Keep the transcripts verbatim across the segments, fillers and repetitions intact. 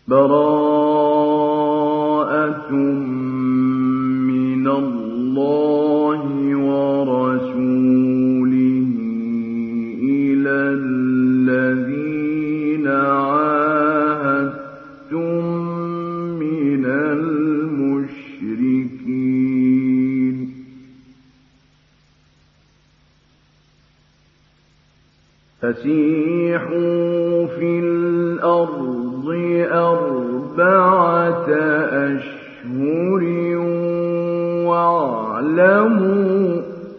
براءة من الله ورسوله إلى الذين عاهدتم من المشركين فسيحوا في الأرض أربعة أشهر واعلموا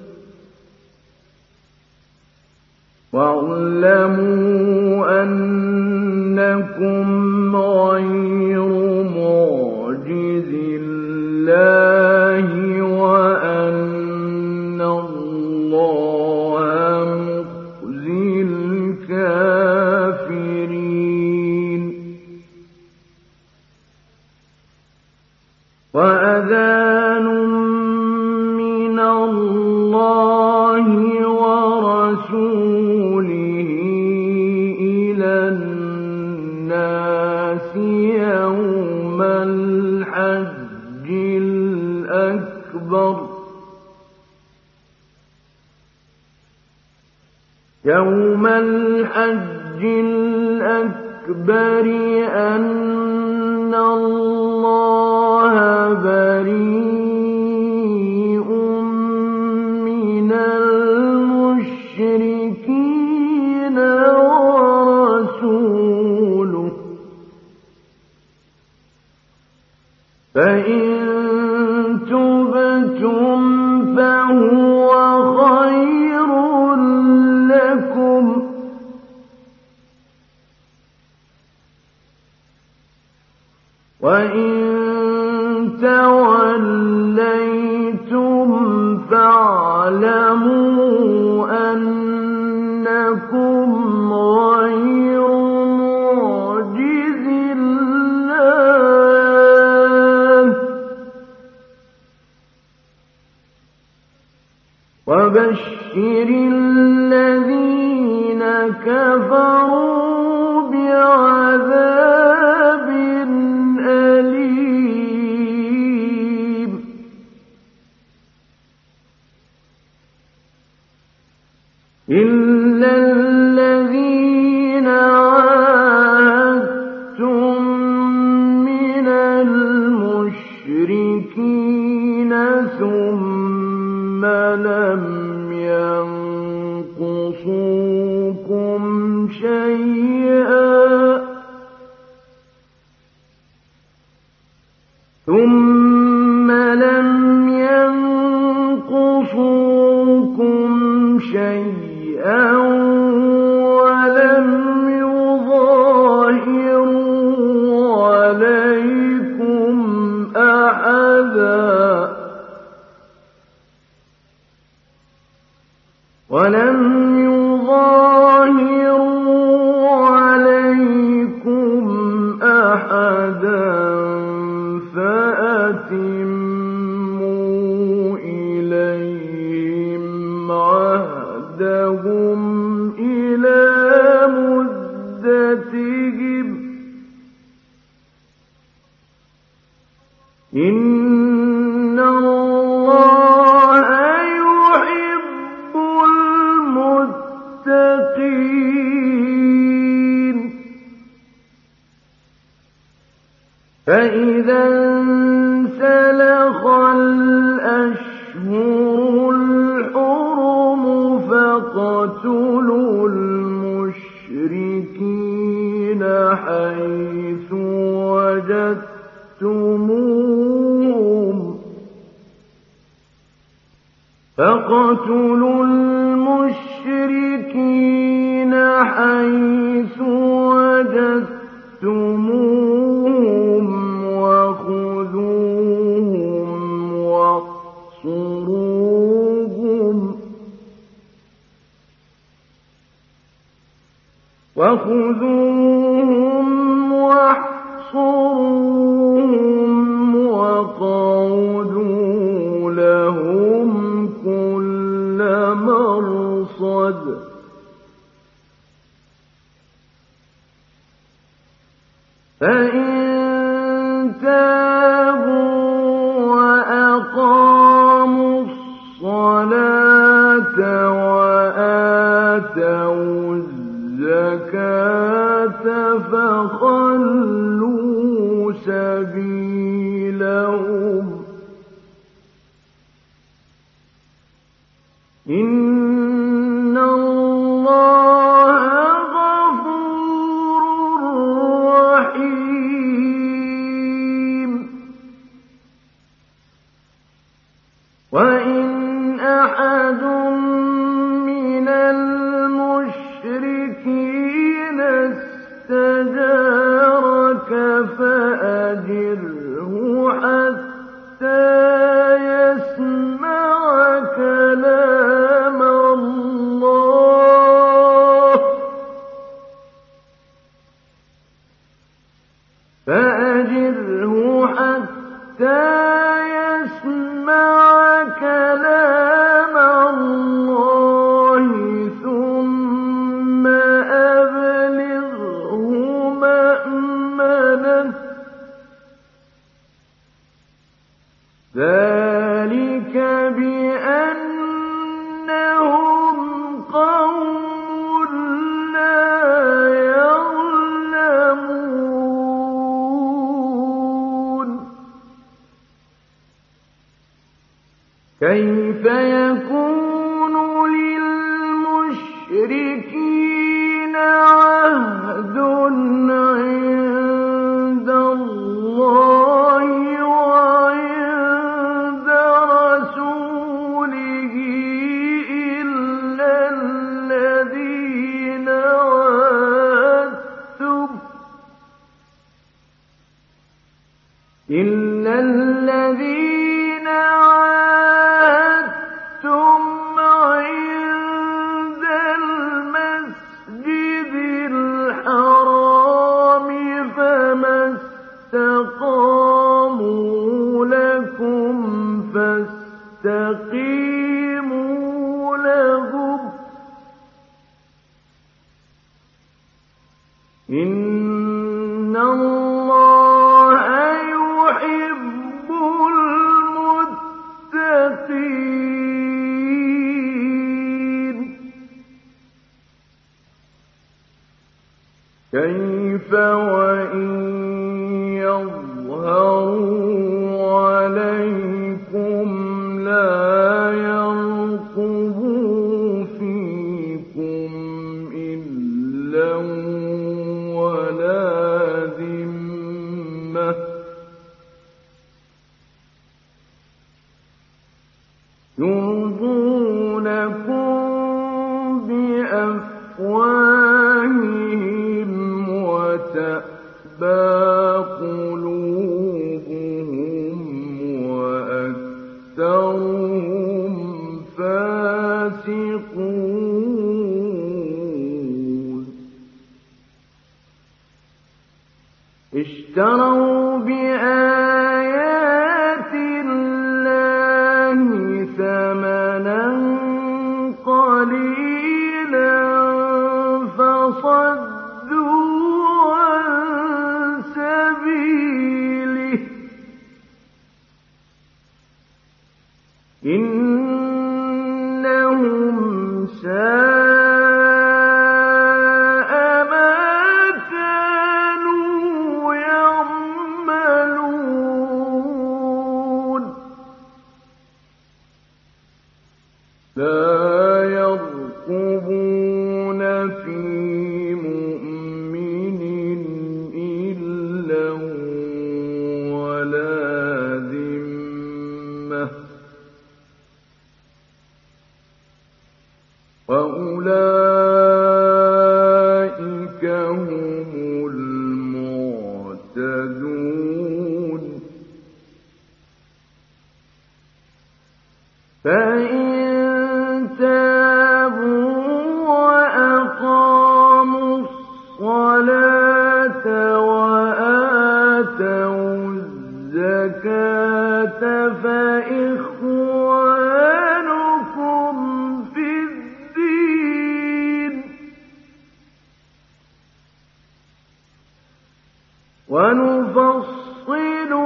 واعلموا أنكم غير معجز الله وأن الله مخزي الكافرين وأذان من الله ورسوله إلى الناس يوم الحج الأكبر يوم الحج الأكبر أن الله بريء من المشركين ورسوله فإن تبتم فهو خير لكم وإن توليتم فاعلموا أنكم غير معجز الله وبشر الذين كفروا بعذاب أليم إلا الذين عاهدتم من المشركين ثم لم ينقصوكم شيئا ثم لم ينقصوكم شيئا ولم يظاهروا عليكم أحدا ولم يظاهروا عليكم أحدا فأتموا إليهم عهدهم إلى مدتهم إن الله يحب المتقين فإذا انسلخ الأشهر الحرم فاقتلوا المشركين حيث وجدتموهم فاقتلوا المشركين حيث وجدتموهم وخذوهم واحصروهم وخذوهم واحصروهم وقعدوا لهم كل مرصد فإن تابوا وأقاموا الصلاة وآتوا الزكاة فخلوا سبيلهم إن الله غفور رحيم وإن أحد من المشركين استجارك فأجره حتى يسمع كلام الله فأجره حتى يسمع كلام الله ثم أبلغه مأمنه ذلك بأنهم قوم لا يعلمون كيف يكون للمشركين عهد عند الله وعند رسوله إلا الذين عاهدتم إلا الذين عاهدتم عند المسجد الحرام فما استقاموا لكم فاستقيموا لهم إن الله يحب المتقين كيف وإن يظهروا عليكم لا يرقبوا فيكم إلا ولا ذمة يرضونكم بأفواههم وتأبى قلوبهم وأكثرهم فاسقون اشتروا بآيات الله ثمنا قليلا فصدوا عن سبيله إنهم ساء ما كانوا يعملون لا يرقبون في مؤمن إلا ولا ذمة وأولئك هم المعتدون فإن تابوا وأقاموا الصلاة وآتوا الزكاة فإخوانكم في الدين ونفصل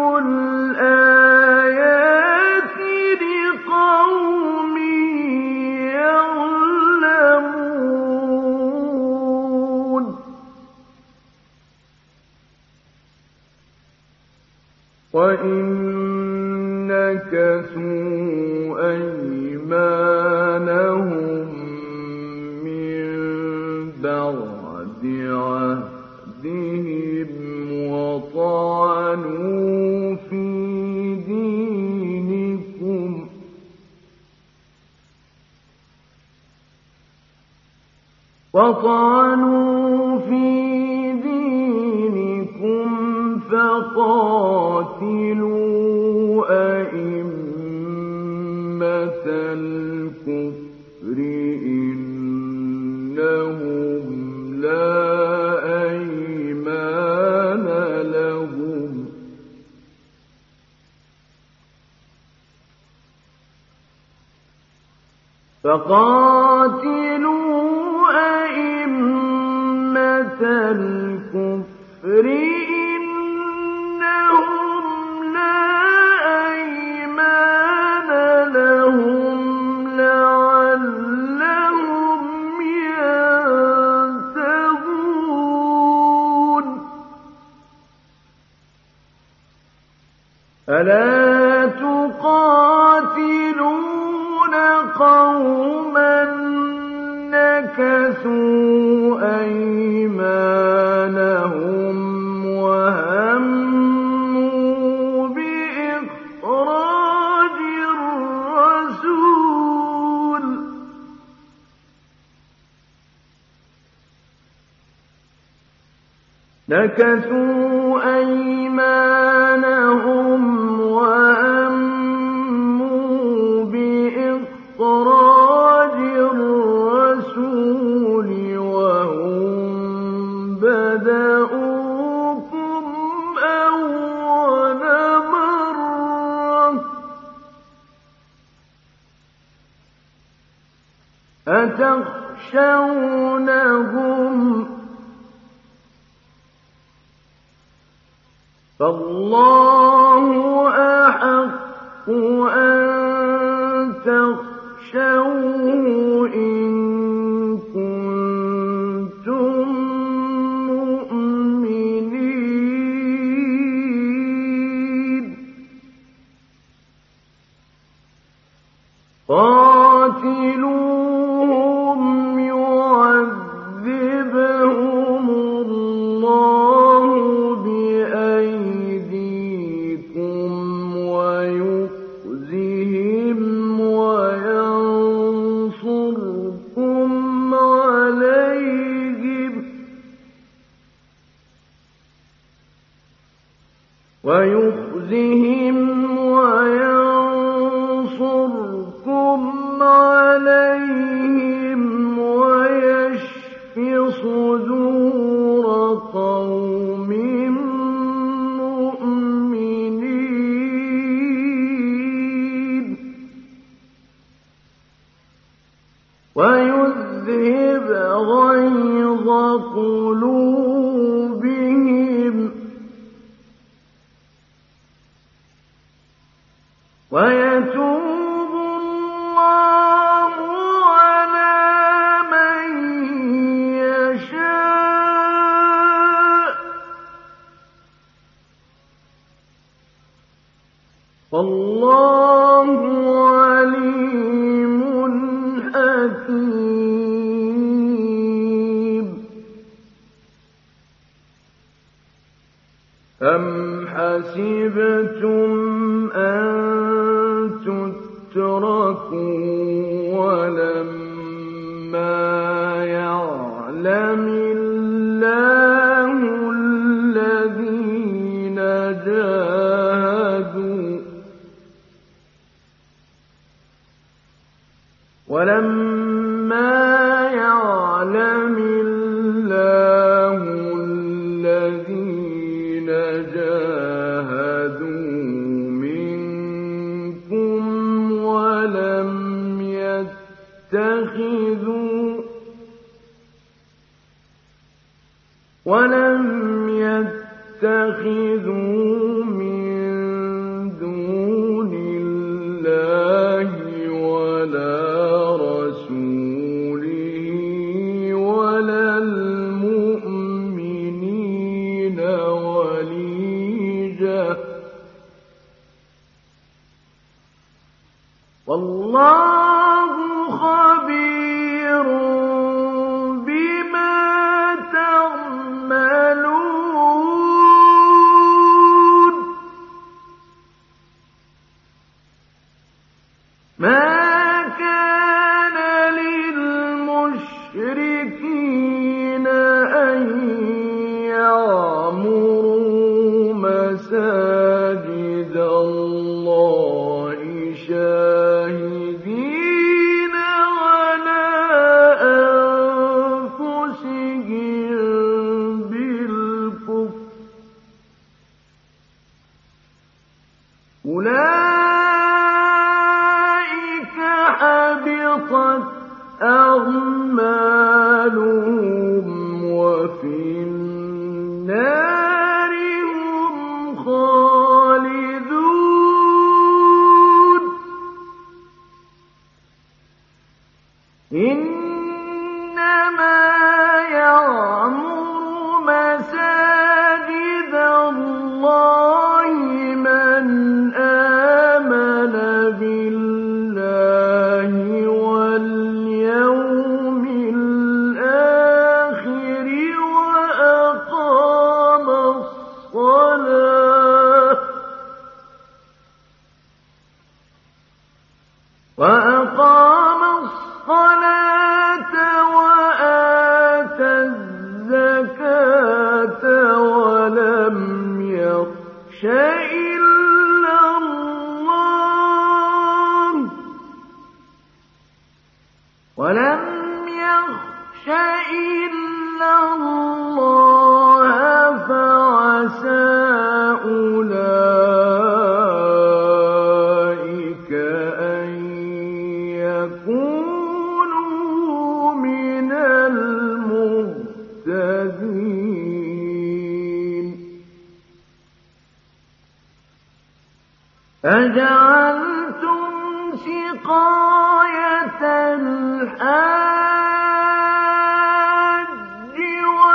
وَإِن نَّكَثُوا أَيْمَانَهُم مِّن بَعْدِ عَهْدِهِمْ وَطَعَنُوا فِي دِينِكُمْ وَطَعَنُوا فِي دِينِكُمْ فَقَاتِلُوا أَئِمَّةَ الْكُفْرِ إِنَّهُمْ لَا أَيْمَانَ لَهُمْ فَقَاتِلُوا أَئِمَّةَ الْكُفْرِ إِنَّهُمْ لَا أَيْمَانَ لَهُمْ لَعَلَّهُمْ يَنتَهُونَ أَلَا تُقَاتِلُونَ قَوْمًا نَكَثُوا أَيْمَانَهُمْ وَهَمُّوا بِإِخْرَاجِ الرَّسُولِ نَكَثُوا أَيْمَانَهُمْ وَهَمُّوا بِإِخْرَاجِ الرَّسُولِ وَهُم بَدَءُوكُمْ أَوَّلَ مَرَّةٍ أَتَخْشَوْنَهُمْ فَاللَّهُ أَحَقُّ أَن تَخْشَوْهُ إِن كُنتُم مُّؤْمِنِينَ قَاتِلُوهُمْ يُعَذِّبْهُمُ اللَّهُ بِأَيْدِيكُمْ وَيُخْزِهِمْ وَيَنصُرْكُمْ عَلَيْهِمْ وَيُخْزِهِمْ وَيَنصُرْكُمْ عَلَيْهِمْ وَيَشْفِ صُدُورَ قَوْمٍ مُّؤْمِنِينَ وَيُذْهِبْ غَيْظَ قُلُوبِهِمْ وَيَتُوبُ اللَّهُ عَلَىٰ مَن يَشَاءُ وَاللَّهُ عَلِيمٌ حَكِيمٌ أَمْ حَسِبْتُمْ أَن تُتْرَكُوا وَلَمَّا يَعْلَمِ اللَّهُ الَّذِينَ جَاهَدُوا وَلَمَّا يَعْلَمِ اللَّهُ الَّذِينَ جَاهَدُوا مِنكُمْ وَلَمْ يَتَّخِذُوا وَلَمْ يَتَّخِذُوا مِن دُونِ اللَّهِ وَلَا رَسُولِهِ وَلَا الْمُؤْمِنِينَ وَلِيجَةً والله خبير بما تعملون ما كان للمشركين أن يعمروا مساجد الله شاهدين على أنفسهم بالكفر أولئك حبطت أعمالهم وفي النار هم خالدون إنما يعمر مساجد الله من آمن بالله واليوم الآخر وأقام الصلاة وأقام الصلاة وآتى الزكاة ولم يخش إلا الله ولم يخش إلا الله فعسى أولئك أن يكونوا من المهتدين أجعلتم سقاية الحاج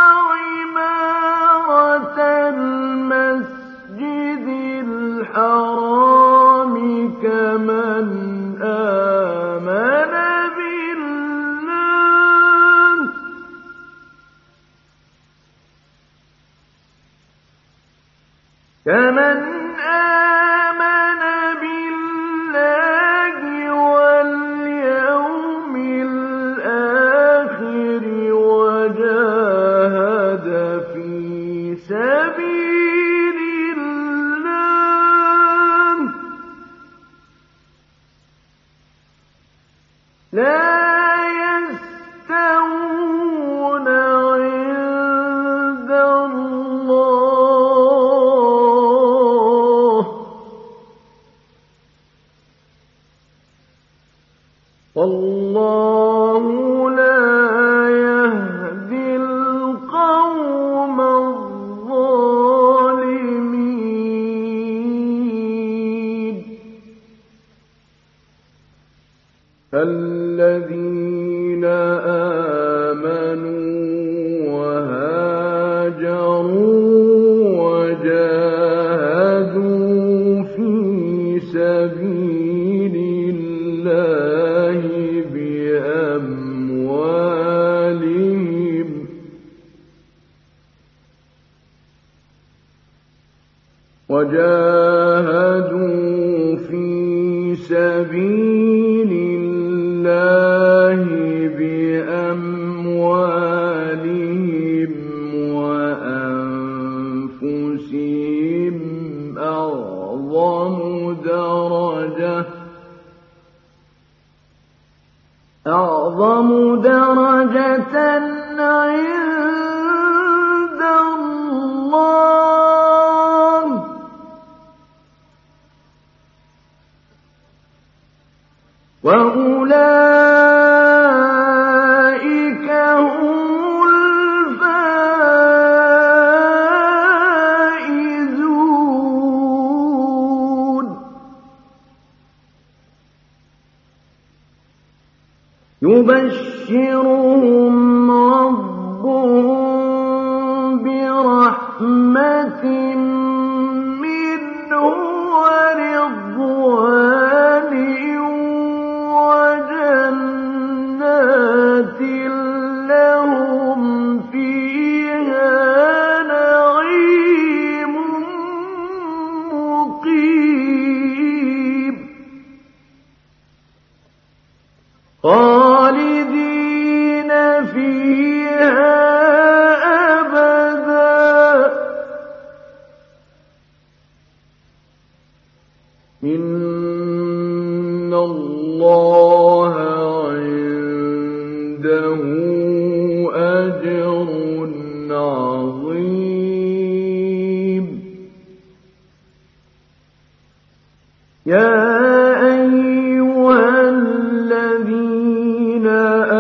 وعمارة المسجد الحرام كمن آمن بالله كمن آمن بالله واليوم الآخر وجاهد في سبيل الله لا يستوون عند الله والله لا يهدي القوم الظالمين الذين آمنوا وهاجروا وجاهدوا في سبيل الله بأموالهم وجاهدوا في سبيل الله بأموالهم وأنفسهم أعظم درجة أعظم درجة عند الله وأولئك هم الفائزون يبشرهم يا أيها الذين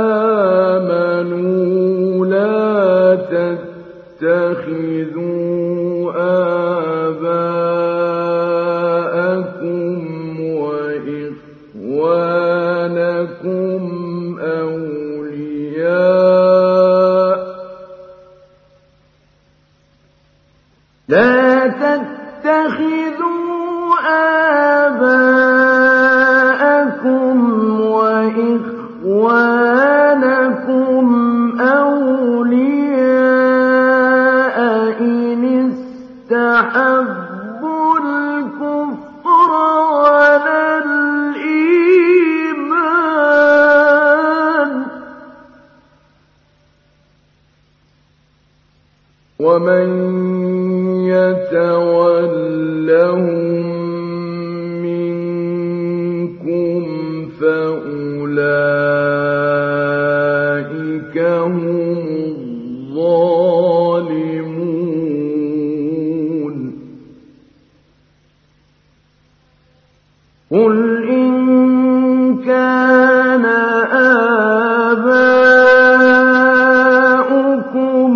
آمنوا لا تتخذوا آباءكم وإخوانكم أولياء لا تتخذوا آباءكم وإخوانكم أولياء إن استحبوا الكفر على الإيمان ومن يتولهم منكم فأولئك هم الظالمون قل إن كان آباؤكم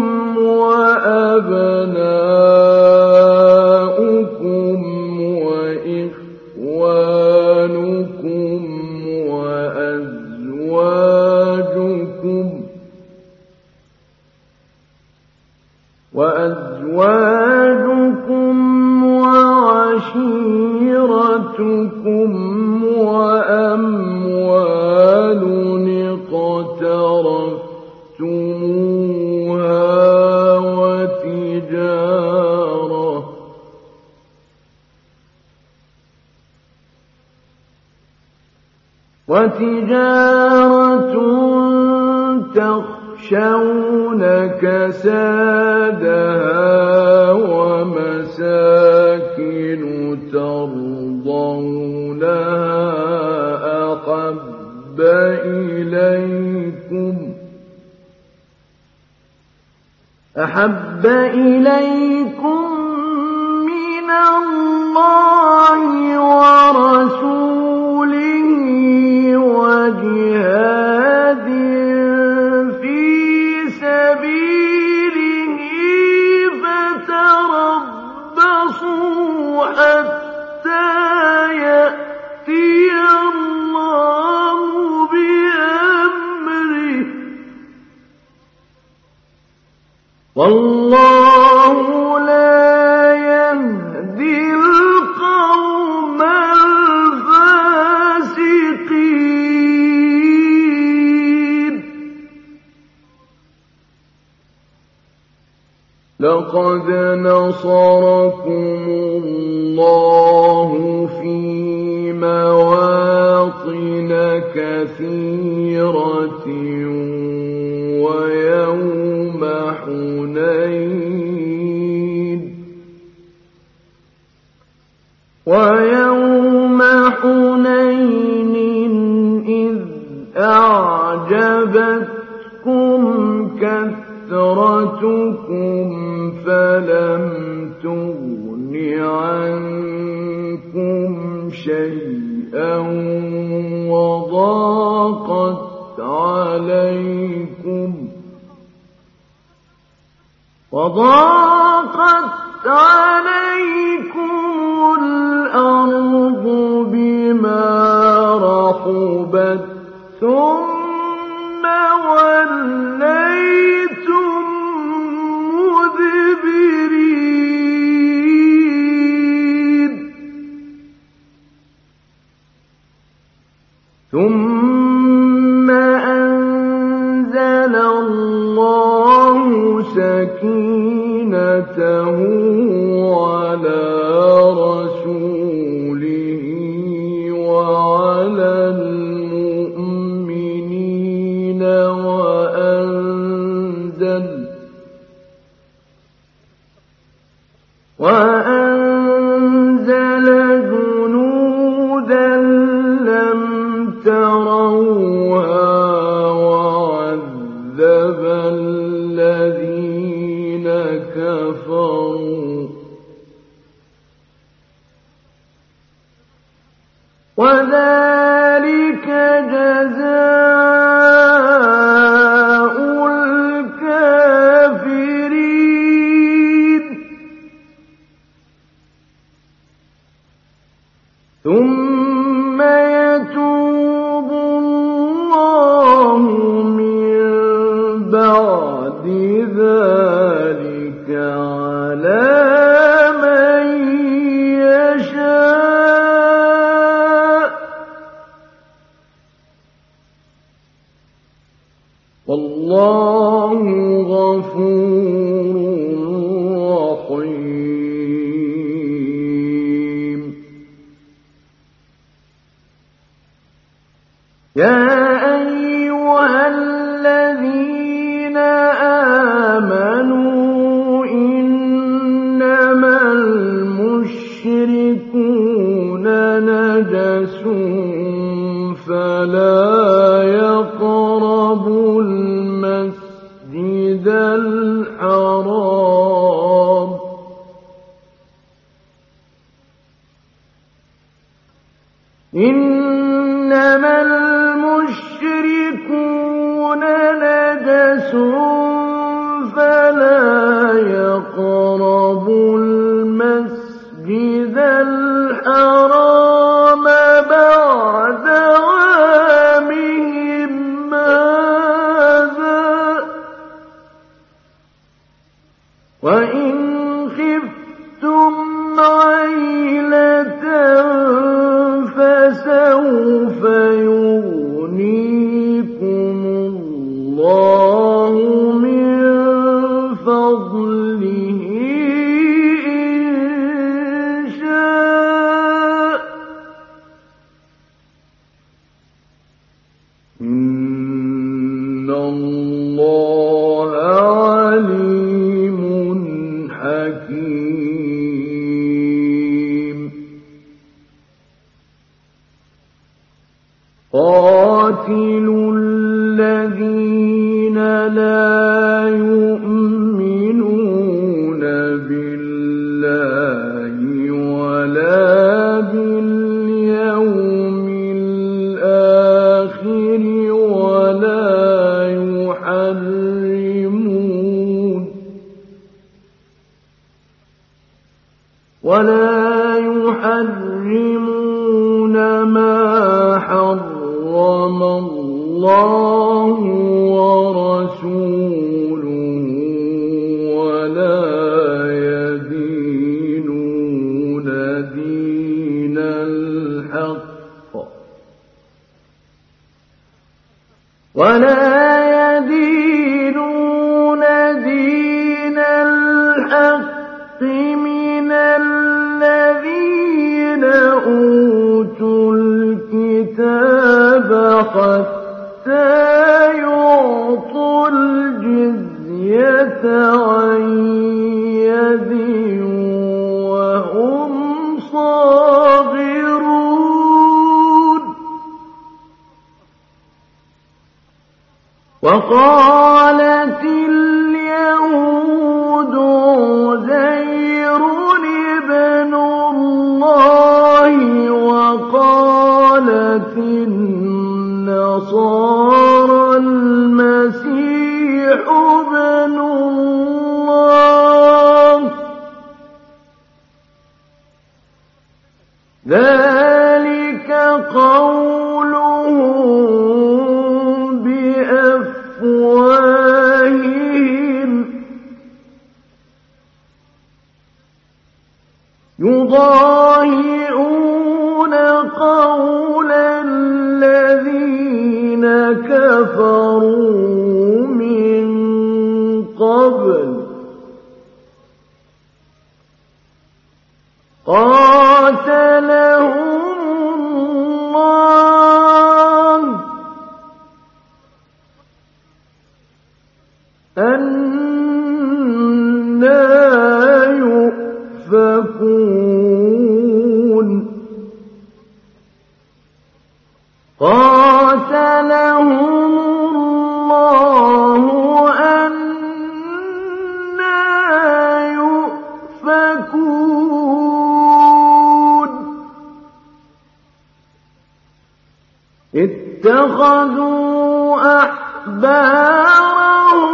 وأبناؤكم وإخوانكم وأزواجكم وأزواجكم وعشيرتكم وأموال اقترفتموها وتجارة وتجارة تخشون كسادها ومساكن ترضونها أحب إليكم أحب إليكم من الله ورسوله وجهاد في سبيله فتربصوا حتى يأتي الله بأمره والله لا يهدي القوم الفاسقين لقد نصركم الله في مواطن كثيرة ويوم حنين ويوم حنين إذ أعجبتكم كثرتكم فلم تغن عنكم شيئا وضاقت عليكم وضاقت عليكم الأرض بما رحبت ثم وليتم مدبرين ثم أنزل الله سكينته على رسوله وعلى المؤمنين وأنزل وأنزل جنودا لم تروها وعذب الذين كفروا وذلك جزاء الكافرين ثم يتوب الله من بعد ذلك على من يشاء والله غفور رحيم. يا أيها الذين آمنوا إنما المشركون نجس فلا يقربوا المسجد الحرام إنما المشركون نجس فلا يقربوا المسجد الحرام بعد عامهم هذا وإن خفتم عيلة فسوف يغنيكم الله من فضله إن شاء إن الله عليم حكيم. قاتلوا الذين لا يؤمنون بالله ولا باليوم الآخر ولا يحرمون ولا يحرمون ما حرم الله ورسوله ولا يدينون دين الحق ولا يدينون دين الحق من الذين أوتوا الكتاب حتى يعطوا الجزية عن يد وهم صاغرون. وقالت اليهود عزير ابن الله وقالت النصارى المسيح ابن الله ذلك قولهم بأفواههم يضاهئون قول الذين كفروا من قبل قاتلهم الله أنى يؤفكون قاتلهم الله أنى يؤفكون اتخذوا أحبارهم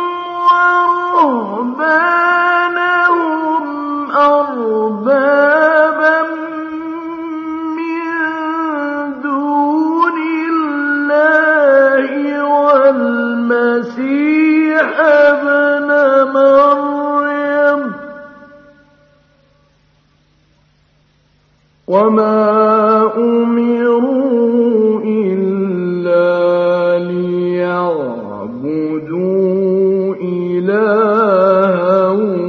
ورهبانهم أربابا من دون الله والمسيح ابن مريم وما أمروا إلا ليعبدوا إلها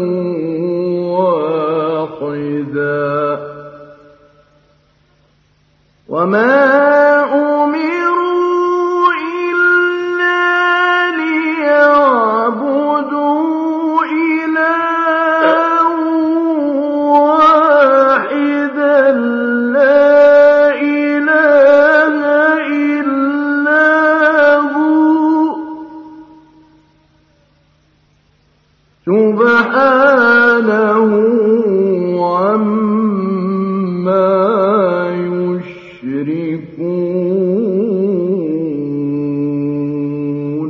واحدا وما أمروا إلا ليعبدوا إلها واحدا لا إله إلا هو سبحانه عما يشركون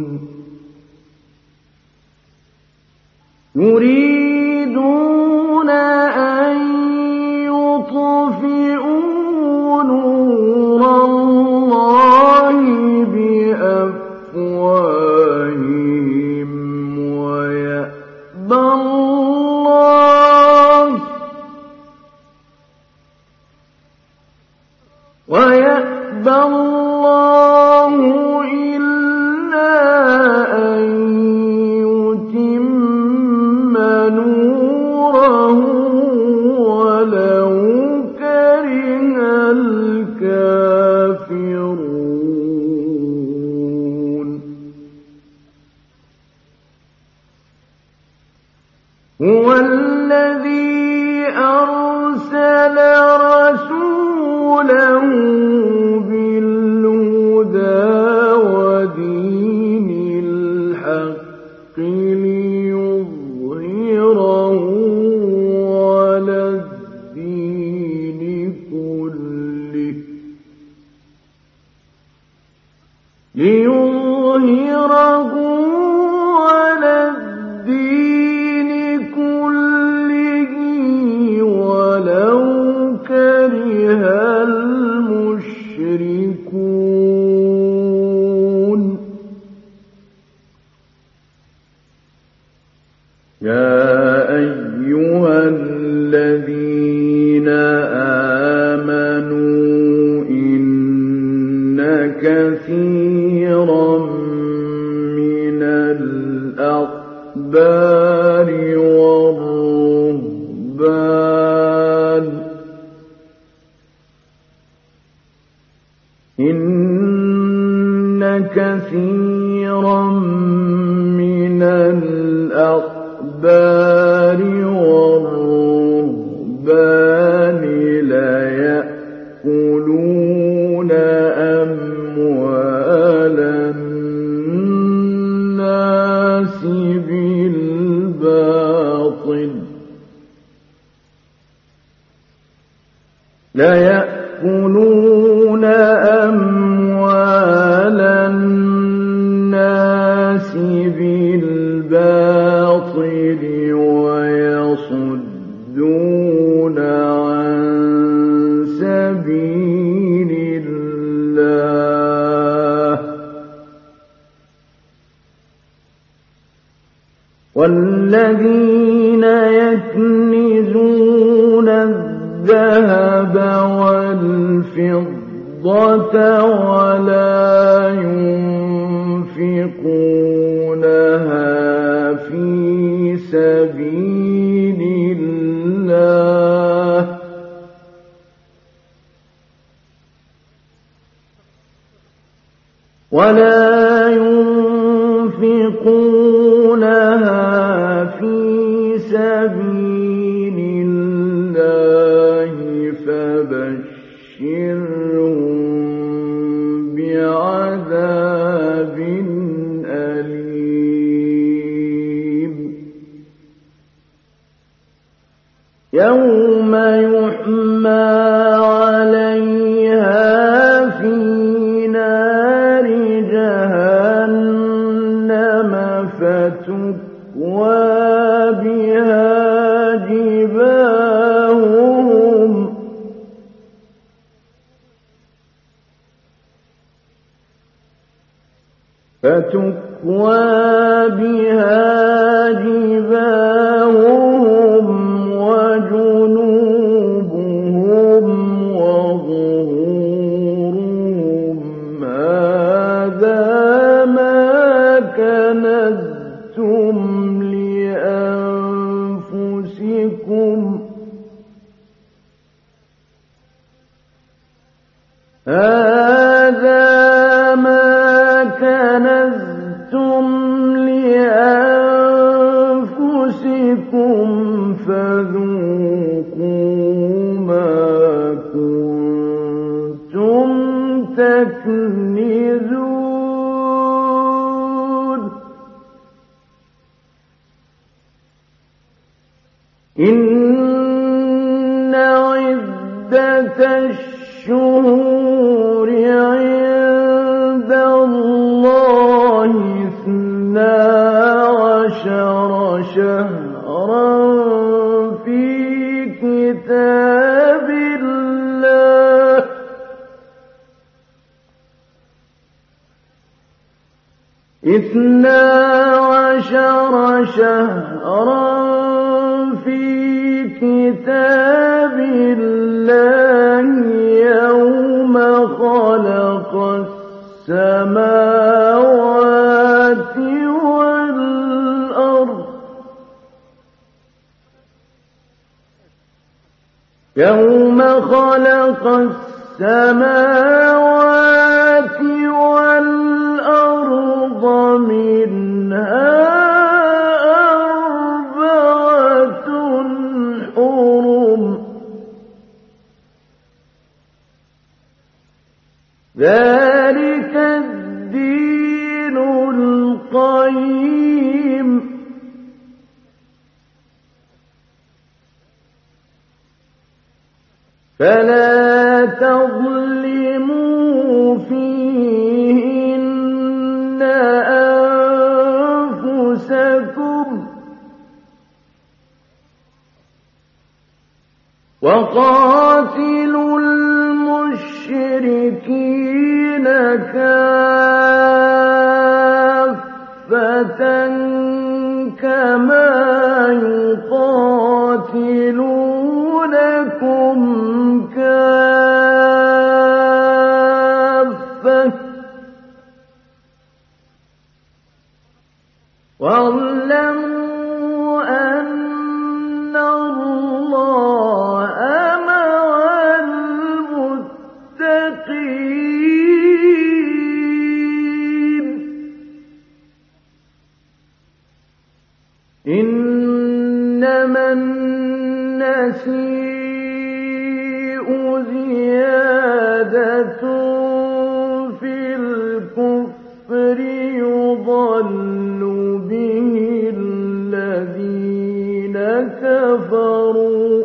يريدون أن يطفئوا نور الله بأفواههم ويأبى الله ويأبى الله إلا أن يتم نوره ولو كره الكافرون هو الذي أرسل رسوله بالهدى ودين الحق ليظهره على الدين كله ليظهره على الدين كله ولو كره المشركون يا أيها الذين آمنوا إن كثيرا من الأحبار والرهبان إن كثيرا من الأحبار والرهبان ليأكلون أموال الناس بالباطل ليأكلون أموال الناس بالباطل ويصدون عن سبيل الله والذين يكنزون الذهب والفضة ولا ينفقونها في سبيل الله ولا ينفقونها في سبيل الله فبشرهم بعذاب أليم يوم يحمى عليها في فتكوى بها جباههم وجنوبهم وظهورهم هذا ما كنزتم لأنفسكم هذا ما كنزتم لأنفسكم فذوقوا ما كنتم تكنزون إن عدة الشهور عند الله اثنا عشر شهرا في كتاب الله اثنا عشر شهرا في كتاب الله يوم خلق السماوات والأرض يوم خلق السماوات والأرض منها أربعة حرم ذلك الدين القيم فلا تظلموا فيهن أنفسكم وقاتلوا المشركين كافة كما يقاتلونكم كافة واعلموا أن الله مع المتقين إنما النسيء زيادة في الكفر يضل به الذين كفروا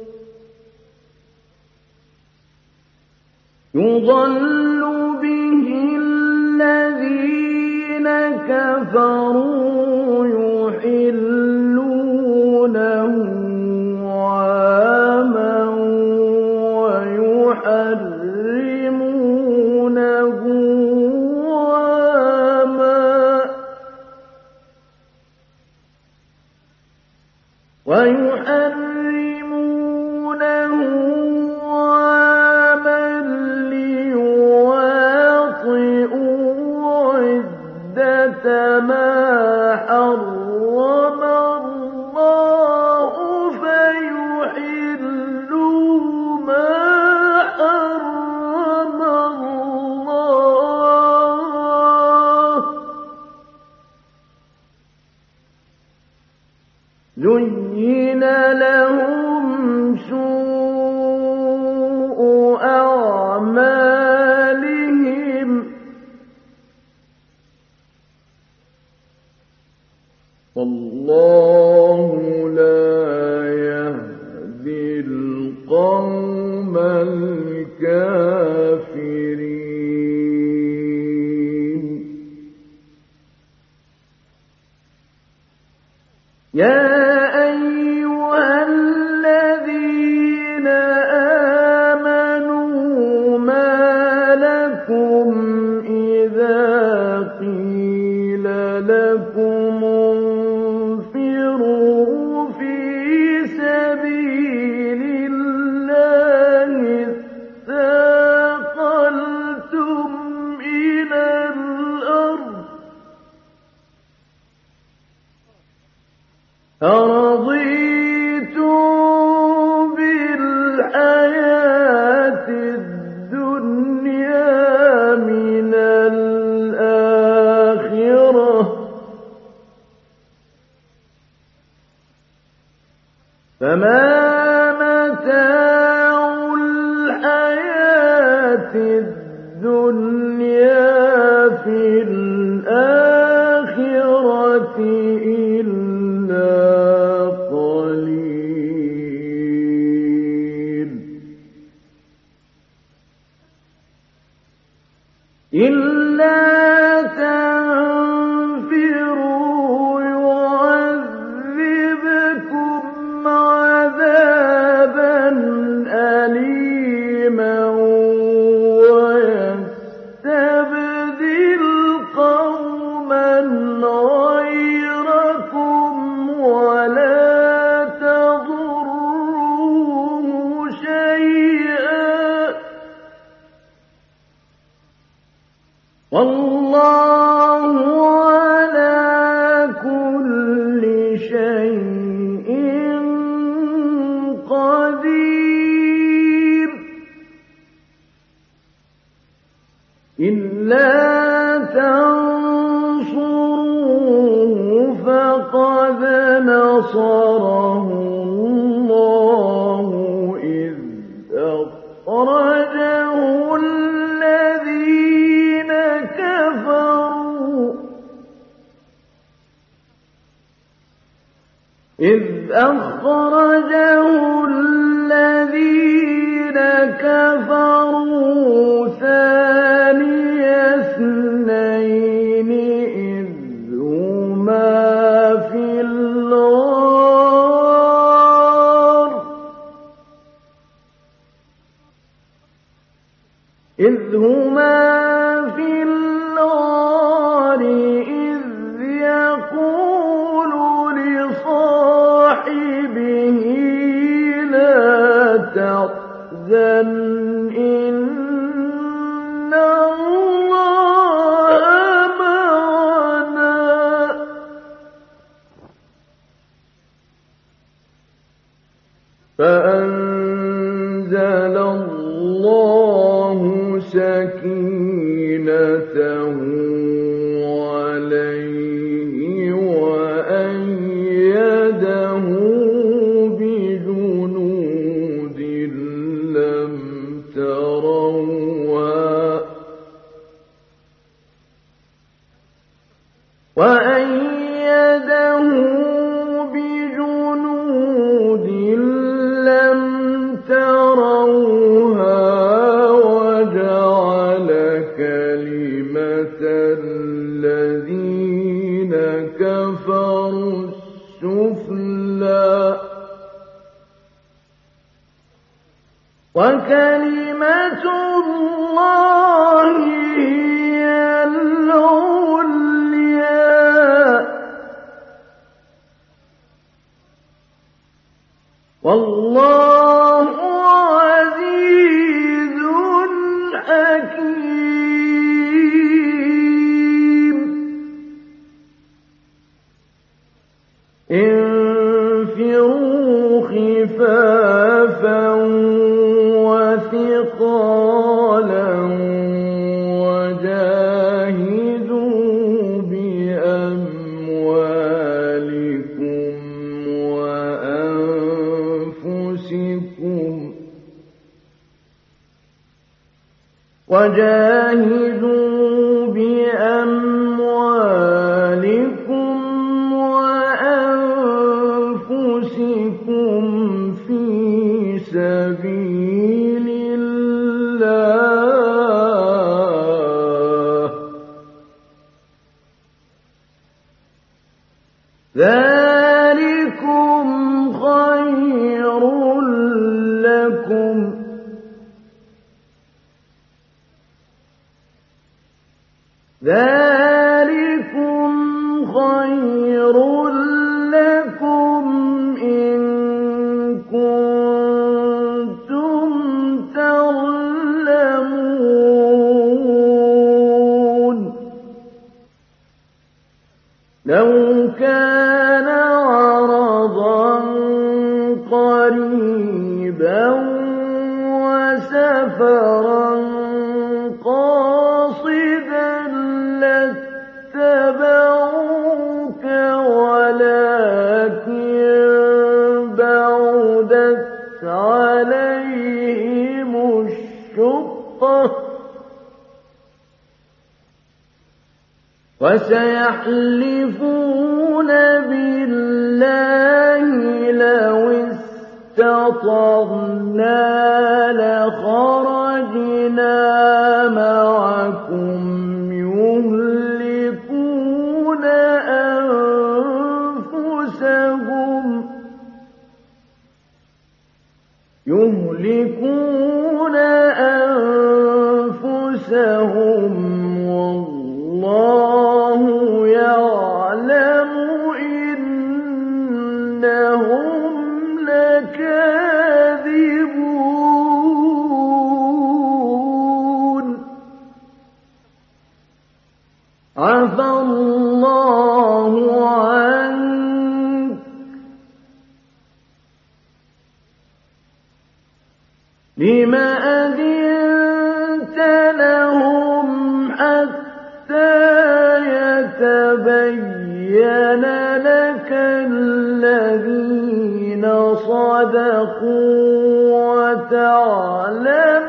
يضل به الذين كفروا يحلونه عاما ويحرمونه عاما ويحرمونه عاما ليواطئوا عدة ما حرم الله فيحلوا ما حرم الله زين لهم سوء أعمالهم والله لا يهدي القوم الكافرين يا أيها الذين آمنوا ما لكم إذا قيل مَتَاعُ الْحَيَاةِ الدُّنْيَا فِي الْآخِرَةِ إِلَّا قَلِيلٌ إِلَّا تَنفِرُوا يُعَذِّبْكُمْ عَذَابًا أَلِيمًا وَيَسْتَبْدِلْ قَوْمًا غَيْرَكُمْ وَلَا تَضُرُّوهُ شَيْئًا ۗ وَاللَّهُ عَلَىٰ كُلِّ شَيْءٍ قَدِيرٌ إِلَّا تَنصُرُوهُ فَقَدْ نَصَرَهُ اللَّهُ إِذْ أَخْرَجَهُ الَّذِينَ كَفَرُوا إِذْ أَخْرَجَهُ الَّذِينَ كَفَرُوا ثَانِيَ اثْنَيْنِ إِذْ هُمَا فِي الْغَارِ إِذْ هُمَا فِي الْغَارِ إِذْ يَقُولُ لِصَاحِبِهِ لَا تَحْزَنْ إِنَّ اللَّهَ مَعَنَا فَأَنزَلَ اللَّهُ سَكِينَتَهُ عَلَيْهِ وَأَيَّدَهُ بِجُنُودٍ لَّمْ تَرَوْهَا وَأَيَّدَهُ بِجُنُودٍ لَّمْ تَرَوْهَا وَجَعَلَ كَلِمَةَ الَّذِينَ كَفَرُوا السُّفْلَىٰ ۗ وَكَلِمَةُ اللَّهِ هِيَ الْعُلْيَا ۗ وَاللَّهُ عَزِيزٌ حَكِيمٌ انفِرُوا خِفَافًا وَثِقَالًا وَجَاهِدُوا بِأَمْوَالِكُمْ وَأَنفُسِكُمْ وَجَاهِدُوا بِأَمْوَالِكُمْ وَأَنفُسِكُمْ فِي سَبِيلِ اللَّهِ ۚ ذَٰلِكُمْ خَيْرٌ لَّكُمْ ذَٰلِكُمْ خَيْرٌ لَّكُمْ إِن كُنتُمْ تَعْلَمُونَ لَوْ كَانَ عَرَضًا قَرِيبًا وَسَفَرًا قَاصِدًا لَّاتَّبَعُوكَ وَلَٰكِن بَعُدَتْ عليهم الشقة وسيحلفون بالله لو استطعنا لخرجنا معكم يهلكون أنفسهم يهلكون أنفسهم والله يعلم إنهم لكاذبون عفى الله عنك لم أذنت لهم حتى يتبين لك الذين صدقوا وتعلم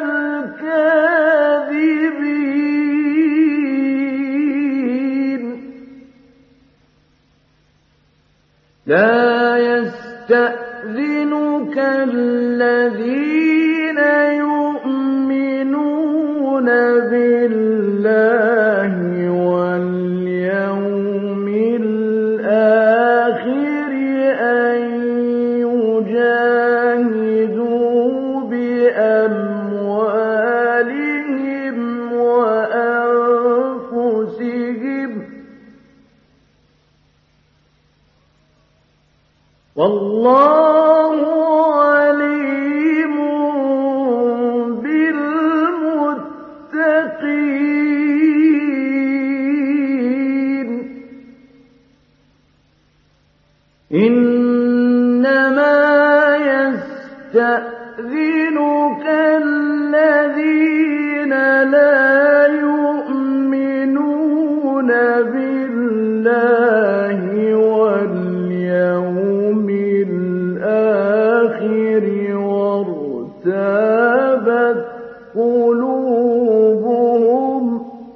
الكاذبين لا يستأذنك الذين يؤمنون بالله واليوم الآخر أن يجاهدوا بأموالهم وأنفسهم والله عليم بالمتقين إنما يستأذنك الذين لا يؤمنون بالله واليوم الآخر وارتابت قلوبهم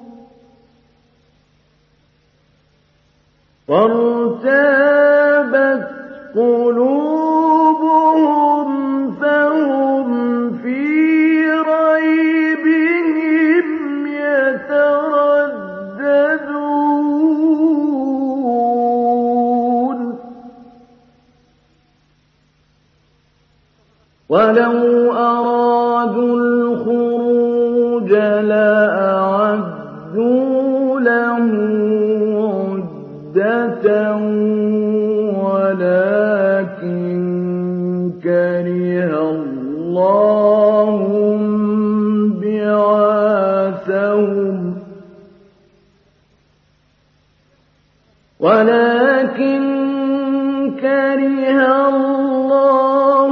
وارتابت قلوبهم فهم في ريبهم يترددون ولو أرادوا الخروج لأعدوا له عدة ولكن كره الله بعاثهم ولكن كره الله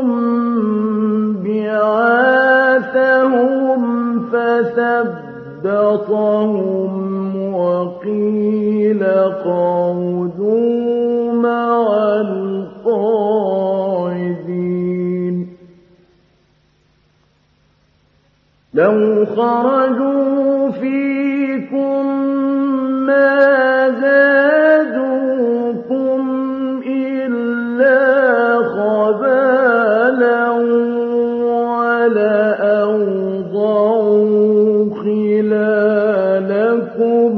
بعاثهم فثبطهم وقيل اقعدوا مع القاعدين لو خرجوا فيكم ما زادوكم إلا خبالا ولأوضعوا خلالكم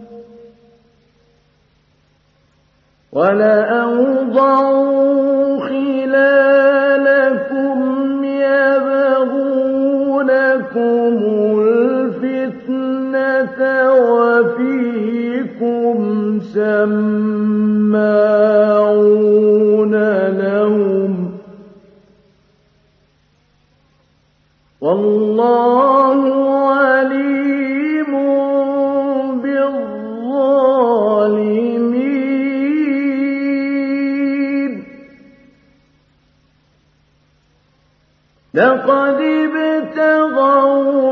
ولأوضعوا خلالكم يبغونكم الفتنة وفيكم سماعون لهم والله عليم بالظالمين لقد ابتغوا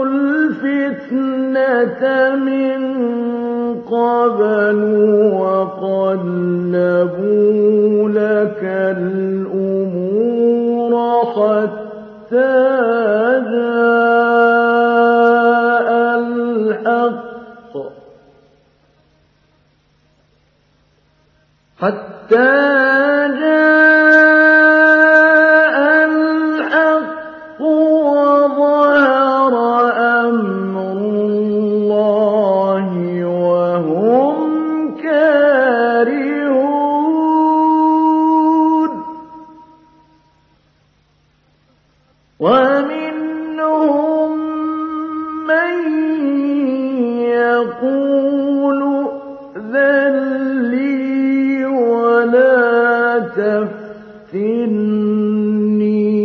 الفتنة من قبل وقلبوا لك الأمور حتى جاء الحق حتى جاء الحق وظهر أمر الله وهم كارهون ومنهم من يقول ائذن لي ولا تفتني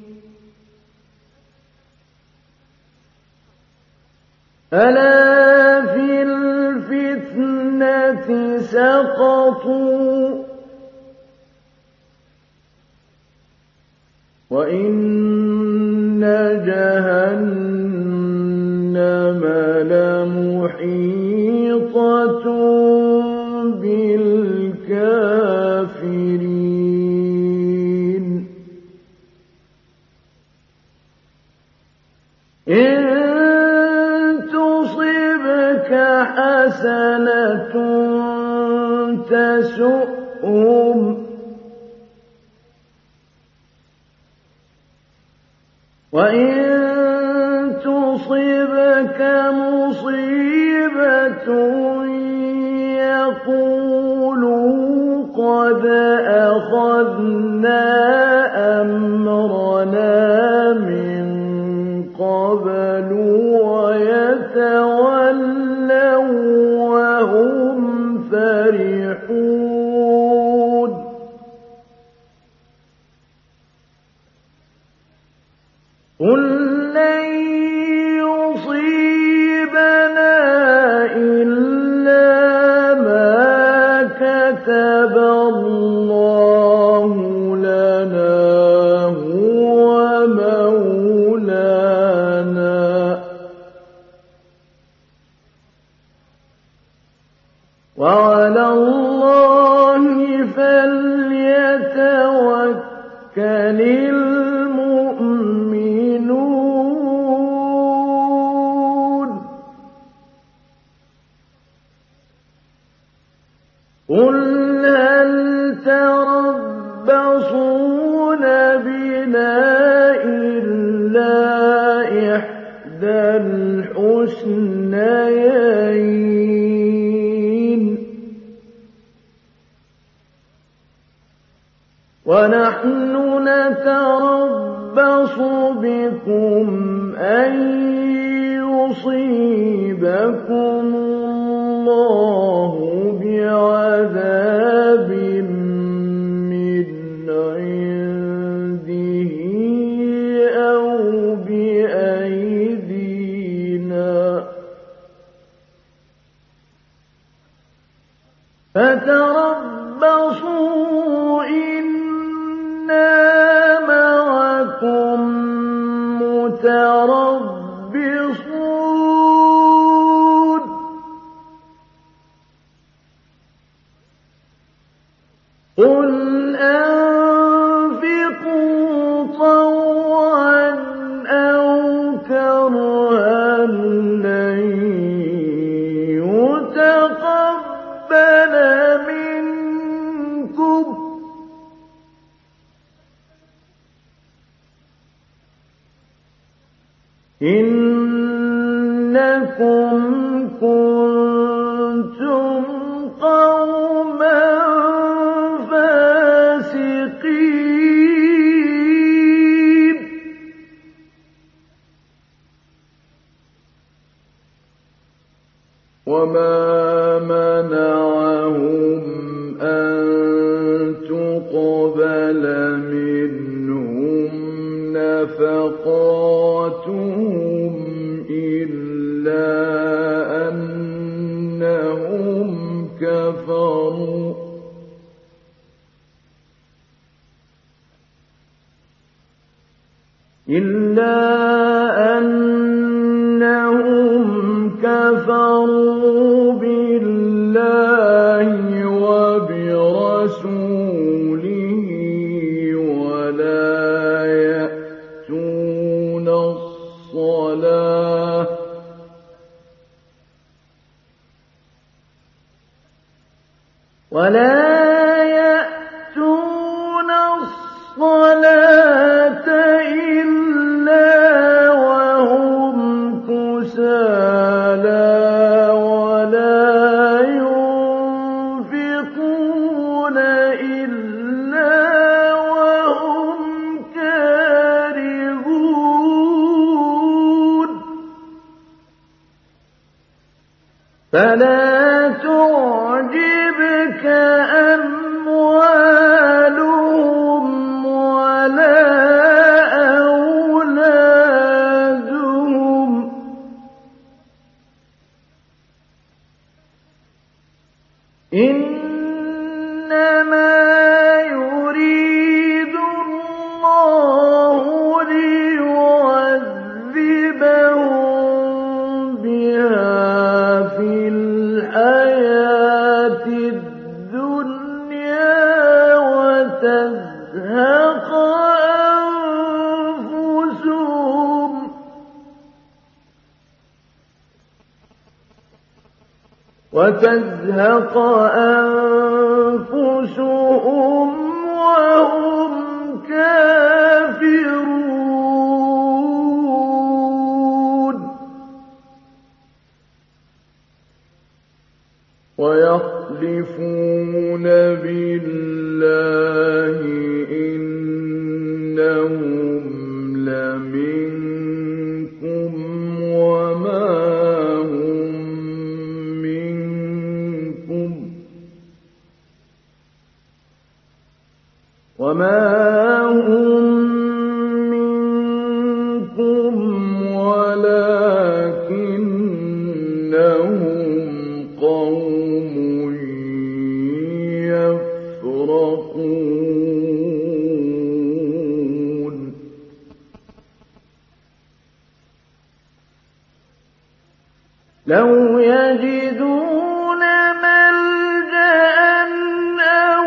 ألا في الفتنة سقطوا وإن جهنم لمحيطة بالكافرين إن تصبك حسنة تسؤهم وإن تصبك مصيبة يقولوا قد أخذنا أمرنا من قبل ويتولوا وهم فرحون قل لن يصيبنا إلا ما كتب الله لنا هو مولانا وعلى الله فليتوكل المؤمنون قل هل تربصون بنا إلا إحدى الحسنيين ونحن نتربص بكم أن يصيبكم الله بعذاب من عنده أو بأيدينا فتربصوا إنا معكم متربصون قل أنفقوا طوعا أو كرها لن يتقبل منكم إنكم كنتم قوما فاسقين وما منعهم أن تقبل منهم نفقاتهم إلا أنهم كفروا إلا أنهم كفروا بالله وبرسوله ولا الصَّلَاةَ إِلَّا وَهُمْ كُسَالَىٰ وَلَا يُنفِقُونَ إِلَّا وَهُمْ كَارِهُونَ فَلَا تُعْجِبْكَ أَمْوَالُهُمْ وَلَا أَوْلَادُهُمْ ۚ إِنَّمَا يُرِيدُ اللَّهُ لِيُعَذِّبَهُم بِهَا فِي الْحَيَاةِ الدُّنْيَا وَتَزْهَقَ أَنفُسُهُمْ وَتَزْهَقَ أَنفُسُهُمْ وَهُمْ كَافِرُونَ وَيَحْلِفُونَ بِاللَّهِ إِنَّهُمْ لَمِنكُمْ وَمَا هُم مِّنكُمْ وَمَا هُم مِّنكُمْ وَلَٰكِنَّهُمْ قَوْمٌ يَفْرَقُونَ لَوْ يَجِدُونَ مَلْجَأً أَوْ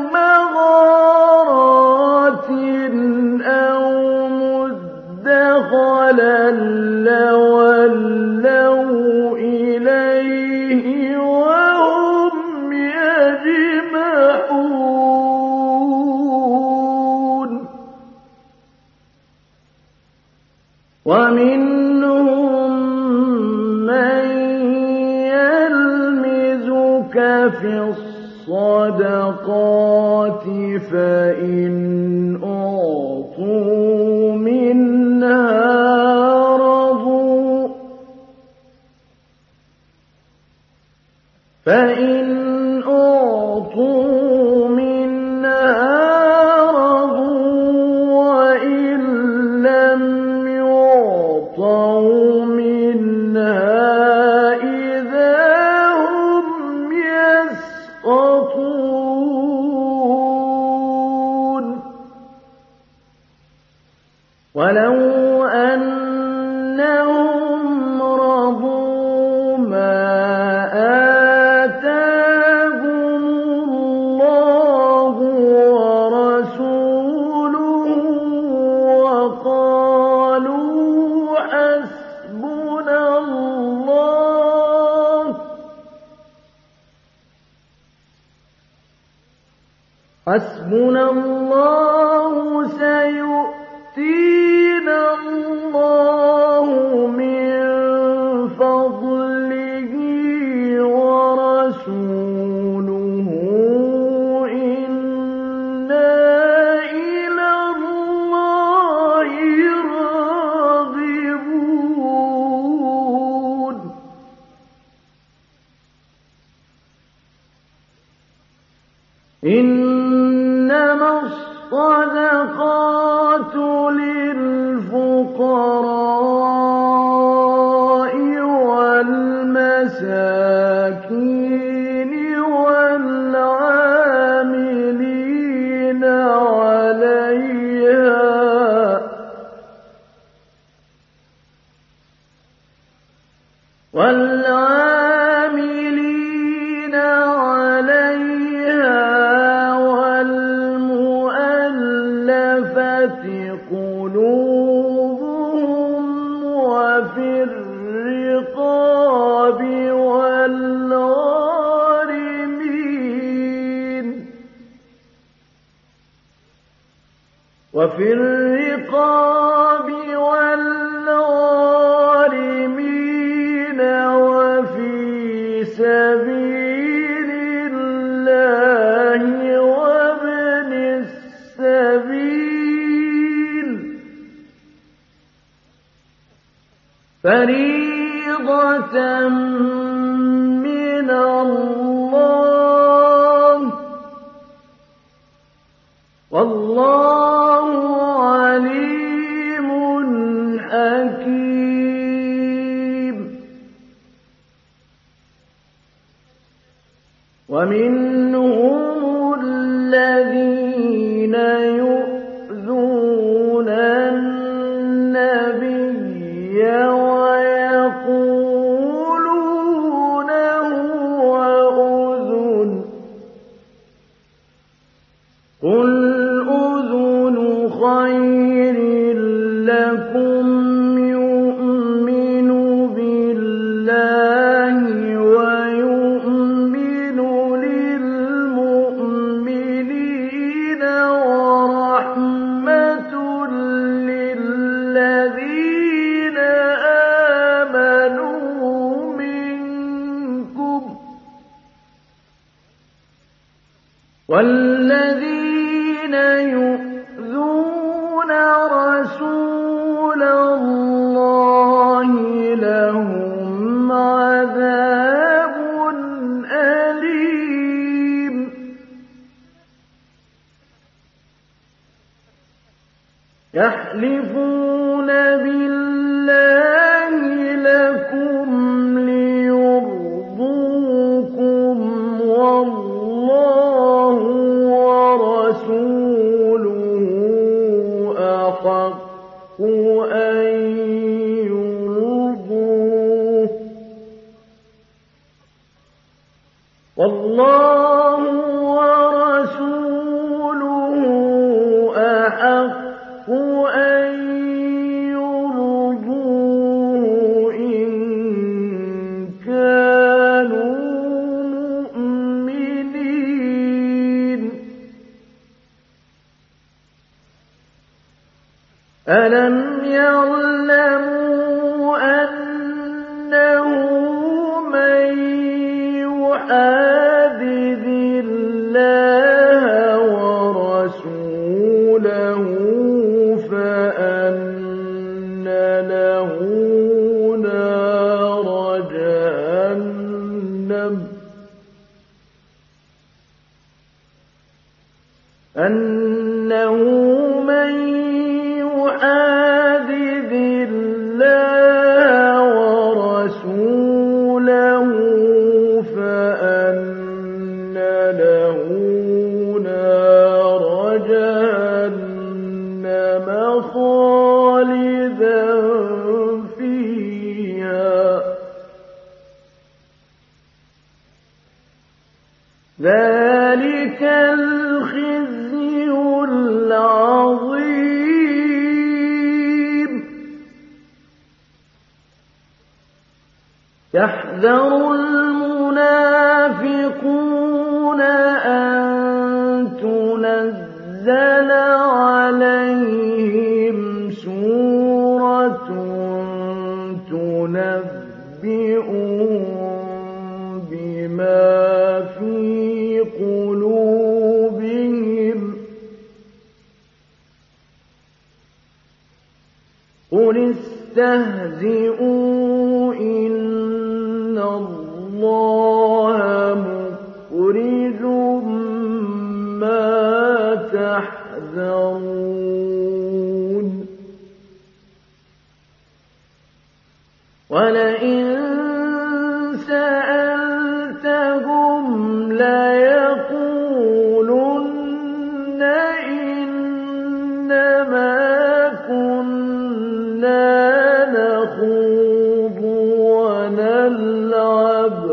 مَغَارَاتٍ أَوْ مُدَّخَلًا لَّوَلَّوْا إِلَيْهِ وَهُمْ يَجْمَحُونَ وَمِنْهُم مَّن يَلْمِزُكَ فِي الصَّدَقَاتِ فَإِنْ أُعْطُوا مِنْهَا رَضُوا فَإِنْ أُعْطُوا مِنْهَا رَضُوا وَإِن لَّمْ يُعْطَوْا مِنْهَا إِذَا هُمْ يَسْخَطُونَ وَلَوْ أَنَّهُمْ رَضُوا مَا آتَاهُمُ اللَّهُ وَرَسُولُهُ وَقَالُوا حَسْبُنَا اللَّهُ حَسْبُنَا اللَّهُ سَيُؤْتِينَا اللَّهُ مِن فَضْلِهِ وَرَسُولُهُ إِنَّا إِلَى اللَّهِ رَاغِبُونَ إِنَّمَا الصَّدَقَاتُ لِلْفُقَرَاءِ وَالْمَسَاكِينِ وَالْعَامِلِينَ عَلَيْهَا وَالْعَامِلِينَ عَلَيْهَا وَالْمُؤَلَّفَةِ قُلُوبُهُمْ وَفِي الرِّقَابِ وَفِي وفي الرقاب والغارمين وفي سبيل الله وابن السبيل فريضة من الله والله عليم حكيم. ومنهم الذين يؤذون النبي ويقولون هو أذن قل أذن خير لكم يؤمن بالله ويؤمن للمؤمنين ورحمة للذين آمنوا منكم والذين يؤذون رسول الله لهم عذاب أليم. يحلفون بالله لكم ليرضوكم والله ورسوله أحق أن يرضوه والله ورسوله أحق أن يرضوه إن كانوا مؤمنين. ألم يعلموا أنه من يحادد الله ورسوله فأن له نار جهنم أنه من يحادد الله ورسوله فأن له نار جهنم خالدا فيها ذلك الخزي العظيم. يحذر المنافقون أن تنزل عليهم سورة تنبئهم بما في قلوبهم قل استهزئوا إن الله مخرج ما تحذرون. ولئن سألتهم ليقولن إنما كنا نخوض ونلعب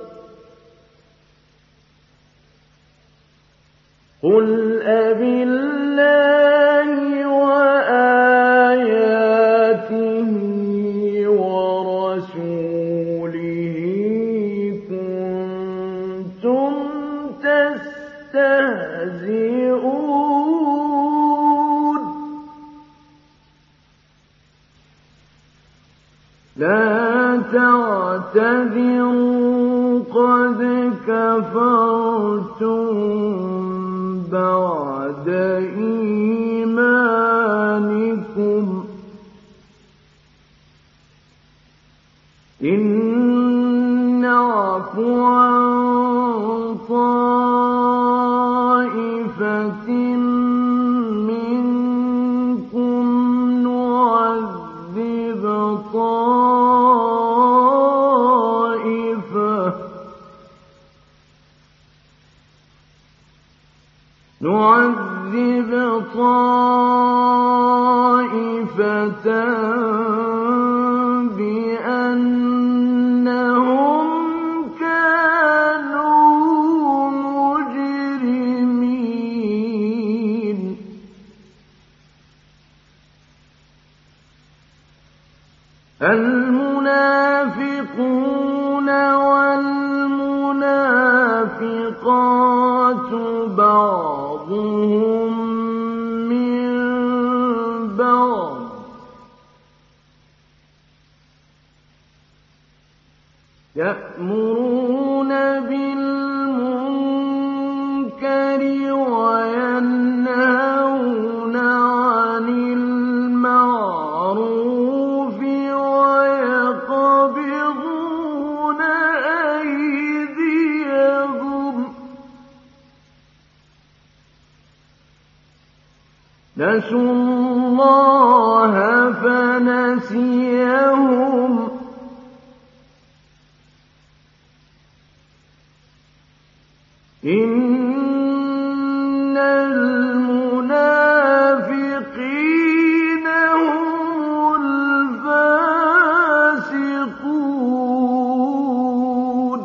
قل أبالله وآياته ورسوله لا تعتذروا قد كفرتم بعد إيمانكم إن نعف عن طائفة منكم نعذب طائفة نعذب طائفة بأنهم كانوا مجرمين المنافقون والمنافقات بعضهم من بعض يأمرون بالمنكر وينهون عن المعروف ويقبضون أيديهم نسوا الله فنسيهم إن المنافقين هم الفاسقون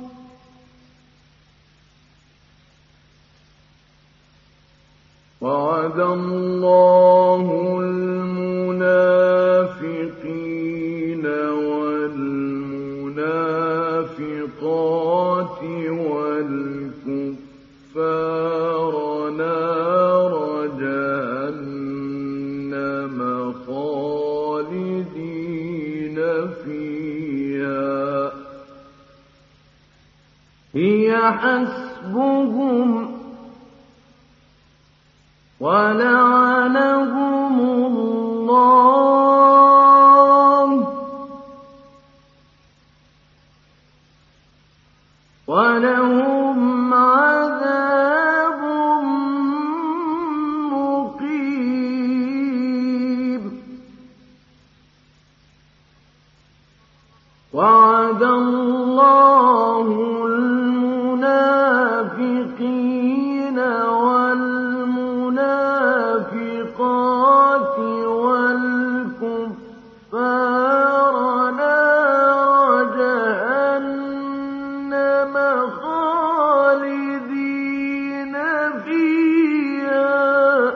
وعد الله المنافقين والمنافقات والكفار نار جهنم خالدين فيها هي حسبهم ولعنهم الله ولهم عذاب مقيم وعد الله المنافقين والمنافقات والكفار نار جهنم خالدين فيها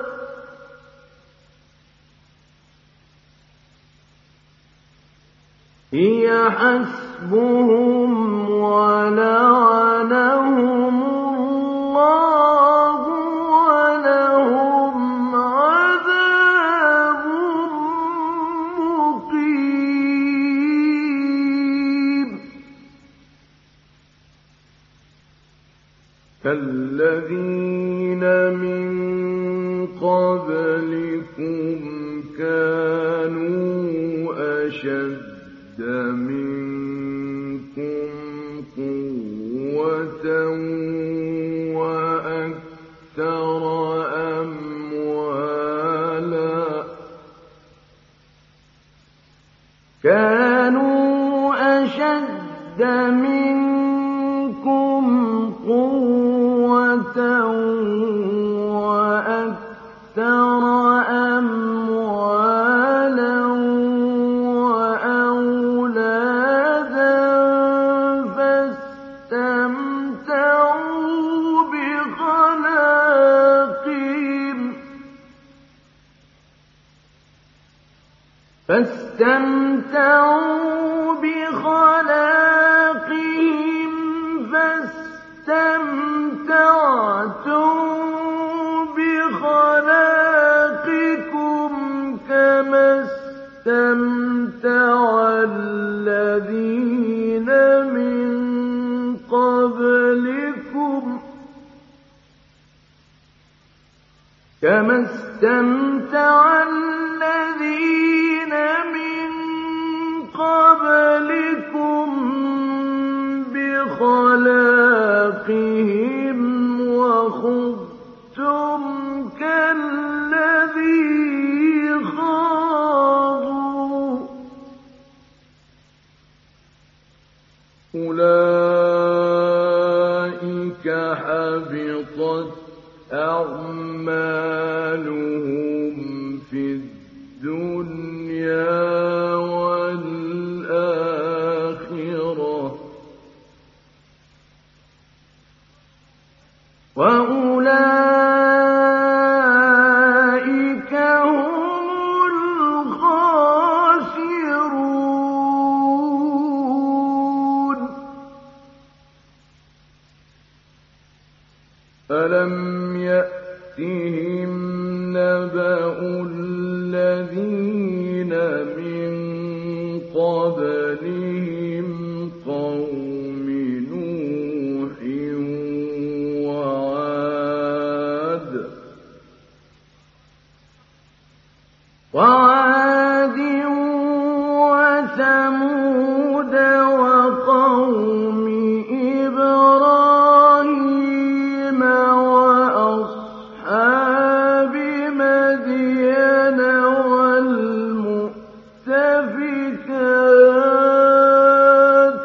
هي حسبهم ولعنهم الله ولهم عذاب مقيم كالذين من قبلكم كانوا أشد منكم قوة وأكثر أموالا كانوا أشد منكم قوة وأكثر أموالا وأولادا فاستمتعوا بخلاقهم فاستمتعوا بخلاقهم فاستمتعتم بخلاقكم كما استمتع كما استمتع الذين من قبلكم بخلاقهم وخضتم كالذي خاضوا أولئك حبطت أعمالهم في الدنيا والآخرة وأولئك هم الخاسرون. ألم يأتهم نبأ الذين من قبلهم قوم نوح وعاد وعاد وثمود وقوم إبراهيم وأصحاب مدين والمؤتفكات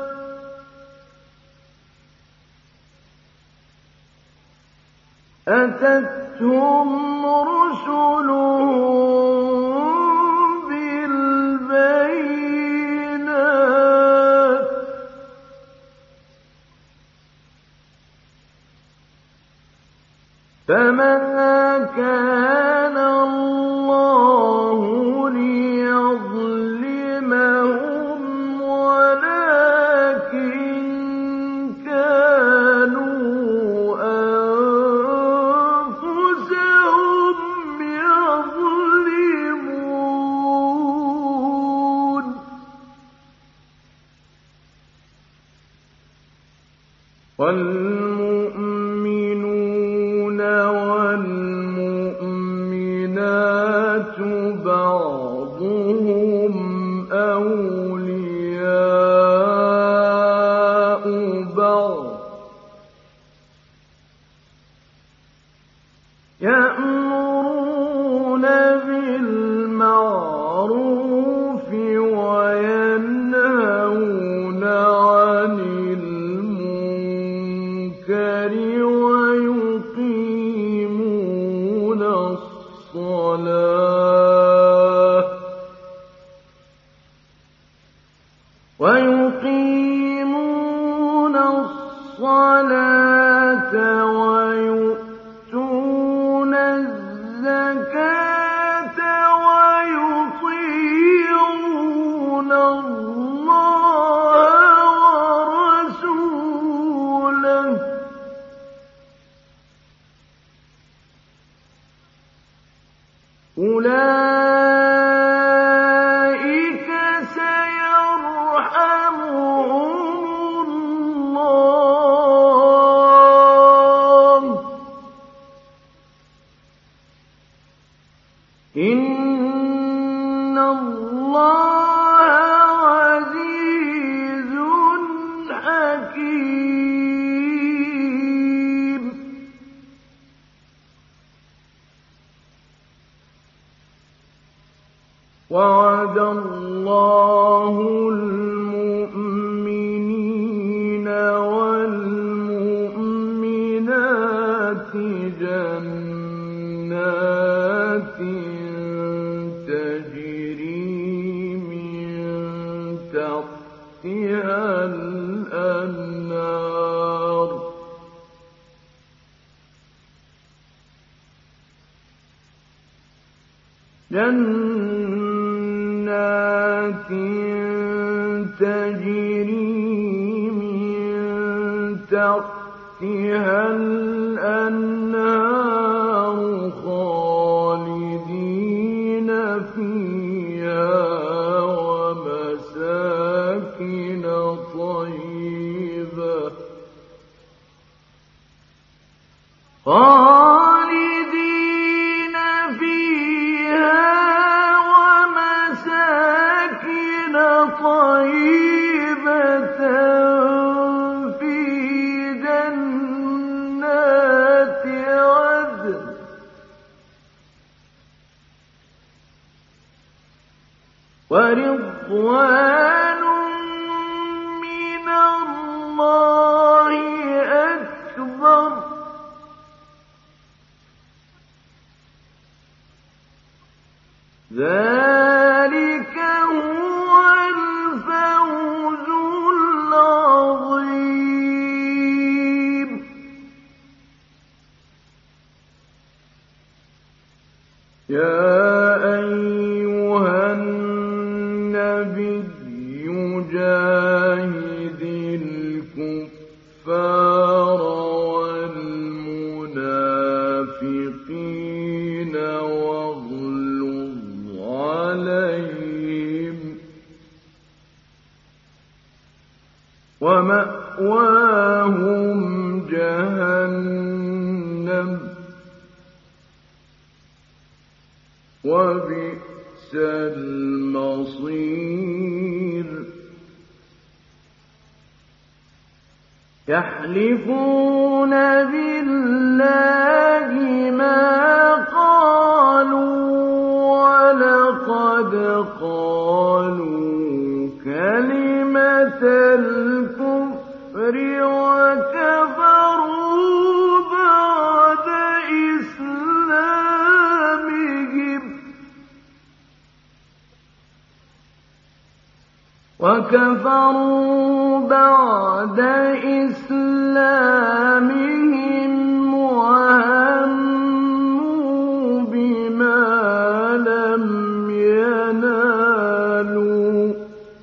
أتتهم رسلهم بالبينات فما كان الله ليظلمهم ولكن كانوا أنفسهم يظلمون. والمؤمنون والمؤمنات بعضهم أولياء بعض يأمرون بالمعروف وينهون عن المنكر ويقيمون الصلاة ويقيمون الصلاة ويؤتون الزكاة ويطيعون الله ورسوله أولئك سيرحمهم الله إن الله عزيز حكيم. وعد الله المؤمنين والمؤمنات جنات تجري من تحتها الأنهار جنات تجري من تحتها الأنهار خالدين فيها ومساكن طيبة خالدين ورضوان من الله أكبر ذلك هو الفوز العظيم يا أيها النبي جاهد الكفار والمنافقين واغلظ عليهم ومأواهم جهنم وبئس المصير يحلفون بالله ما قالوا ولقد قالوا كلمة الكفر وكفروا بعد إسلامهم وكفروا بعد إسلامهم وهموا بما لم ينالوا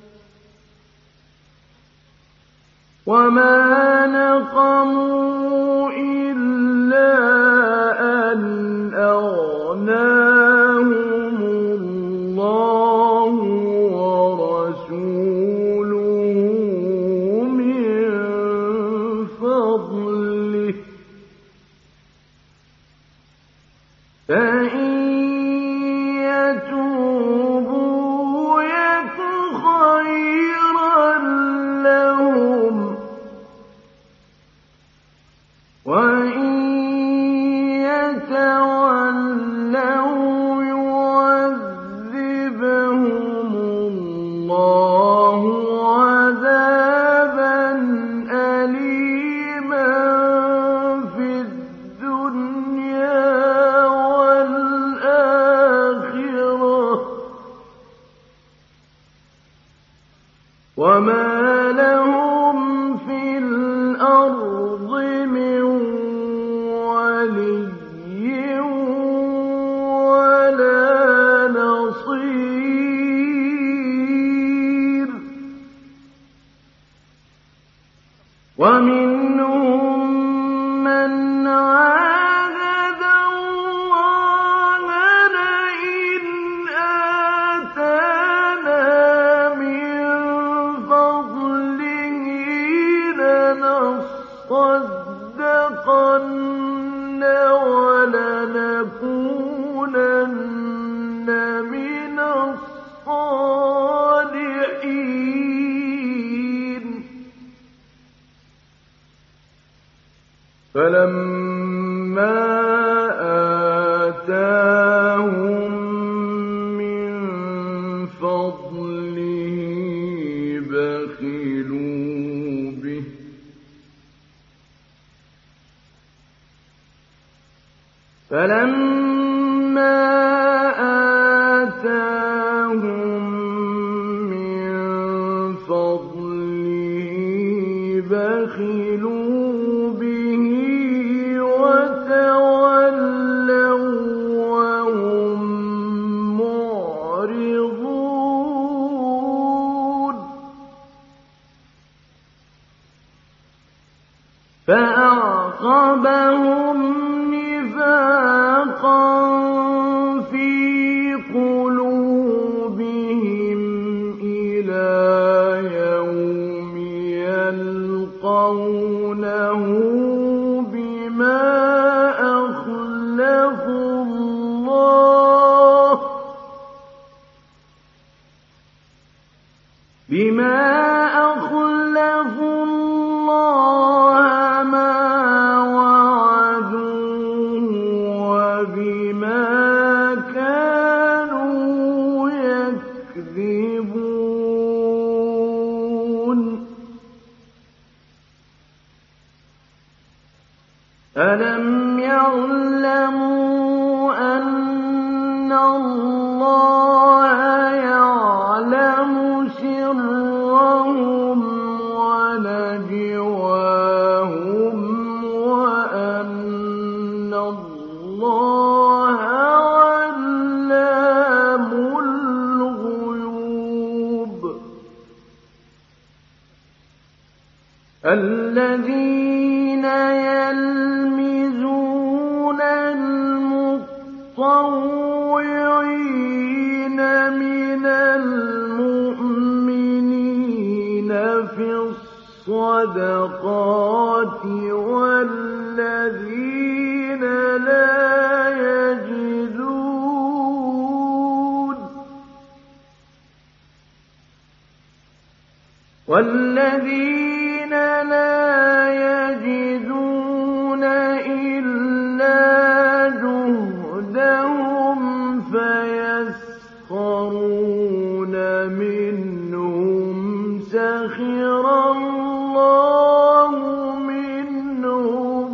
وما نقموا إلا أن أغناهم الله ورسوله من فضله فإن يتوبوا يك خيرا لهم وإن يتولوا يعذبهم الله عذابا أليما في الدنيا والآخرة وما لهم في الأرض من ولي ولا نصير ومنهم من عاهد الله لئن آتانا من فضله لنصدقن ولنكونن من الصالحين فلما آتاهم من فضله بخلوا به فلما آتاهم من فضله بخلوا به وتولوا وهم معرضون فأعقبهم نفاقا في قلوبهم إلى يوم يلقونه بما أخلفوا الله بما أخلفوا الله ما وعدوه وبما كانوا يكذبون أَلَمْ يَعْلَمُوا أَنَّ اللَّهَ يَعْلَمُ سِرَّهُمْ وَنَجْوَاهُمْ وَأَنَّ اللَّهَ عَلَّامُ الْغُيُوبِ الَّذِينَ يَلْمِزُونَ الْمُطَّوِّعِينَ مِنَ الْمُؤْمِنِينَ فِي الصَّدَقَاتِ وَالَّذِينَ لَا يَجِدُونَ وَالَّذِينَ لَا يَجِدُونَ إِلَّا جُهْدَهُمْ فَيَسْخَرُونَ مِنْهُمْ سَخِرَ اللَّهُ مِنْهُمْ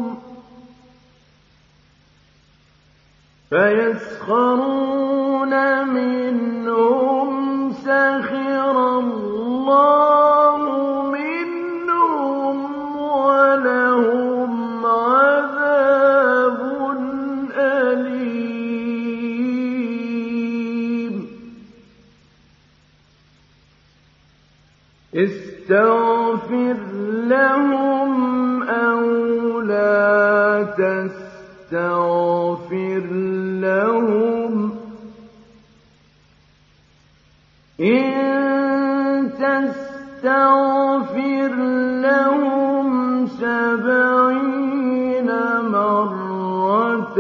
فَيَسْخَرُونَ مِنْهُمْ سَخِرَ اللَّهُ مِنْهُمْ وَلَهُمْ عَذَابٌ أَلِيمٌ اسْتَغْفِرْ لَهُمْ أَوْ لَا تَسْتَغْفِرْ لَهُمْ إِن تَسْتَغْفِرْ لَهُمْ سَبْعِينَ مَرَّةً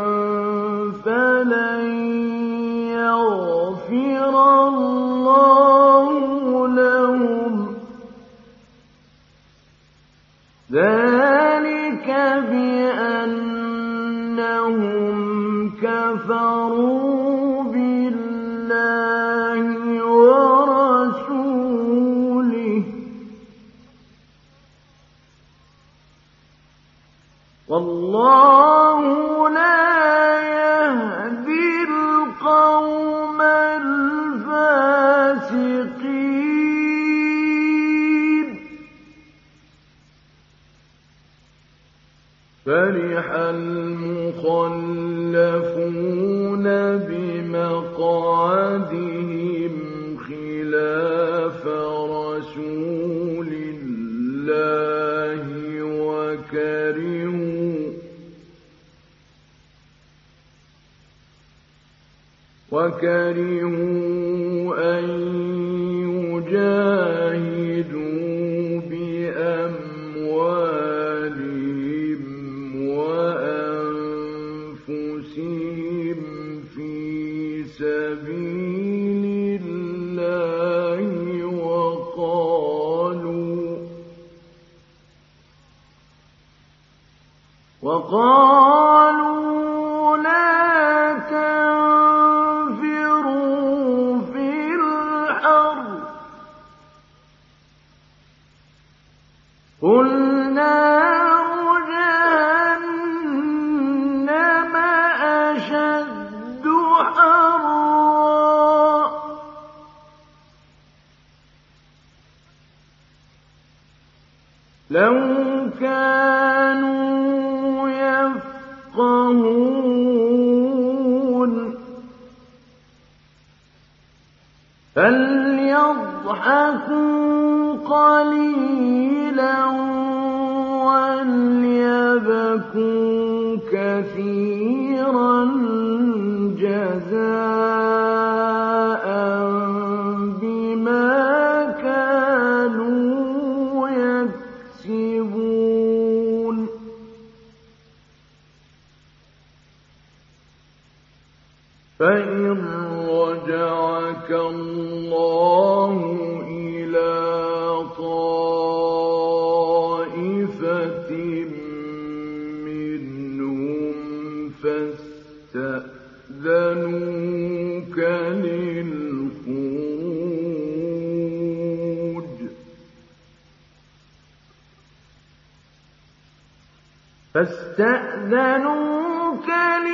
فَلَن يَغْفِرَ اللَّهُ لَهُمْ ذَلِكَ بِأَنَّهُمْ كَفَرُوا بِاللَّهِ وَرَسُولِهِ وَاللَّهُ لَا يَهْدِي الْقَوْمَ الْفَاسِقِينَ فَرِحَ الْمُخَلَّفُونَ بِمَقْعَدِهِمْ خِلَافَ رَسُولِ اللَّهِ وَكَرِهُوا وَكَرِهُوا أَن يُجَاهِدُوا بِأَمْوَالِهِمْ وَأَنفُسِهِمْ فِي سَبِيلِ اللَّهِ وَقَالُوا وَقَالُوا لَا تَنفِرُوا فِي الْحَرِّ قُلْ نَارُ جَهَنَّمَ أَشَدُّ حَرًّا لَوْ كَانُوا يَفْقَهُونَ فَلْيَضْحَكُوا قَلِيلًا وَلْيَبْكُوا كَثِيرًا جَزَاءً بِمَا كَانُوا يَكْسِبُونَ فَإِن رَّجَعَكَ اللَّهُ إِلَىٰ طَائِفَةٍ مِّنْهُمْ فَاسْتَأْذَنُوكَ لِلْخُرُوجِ فاستأذنوك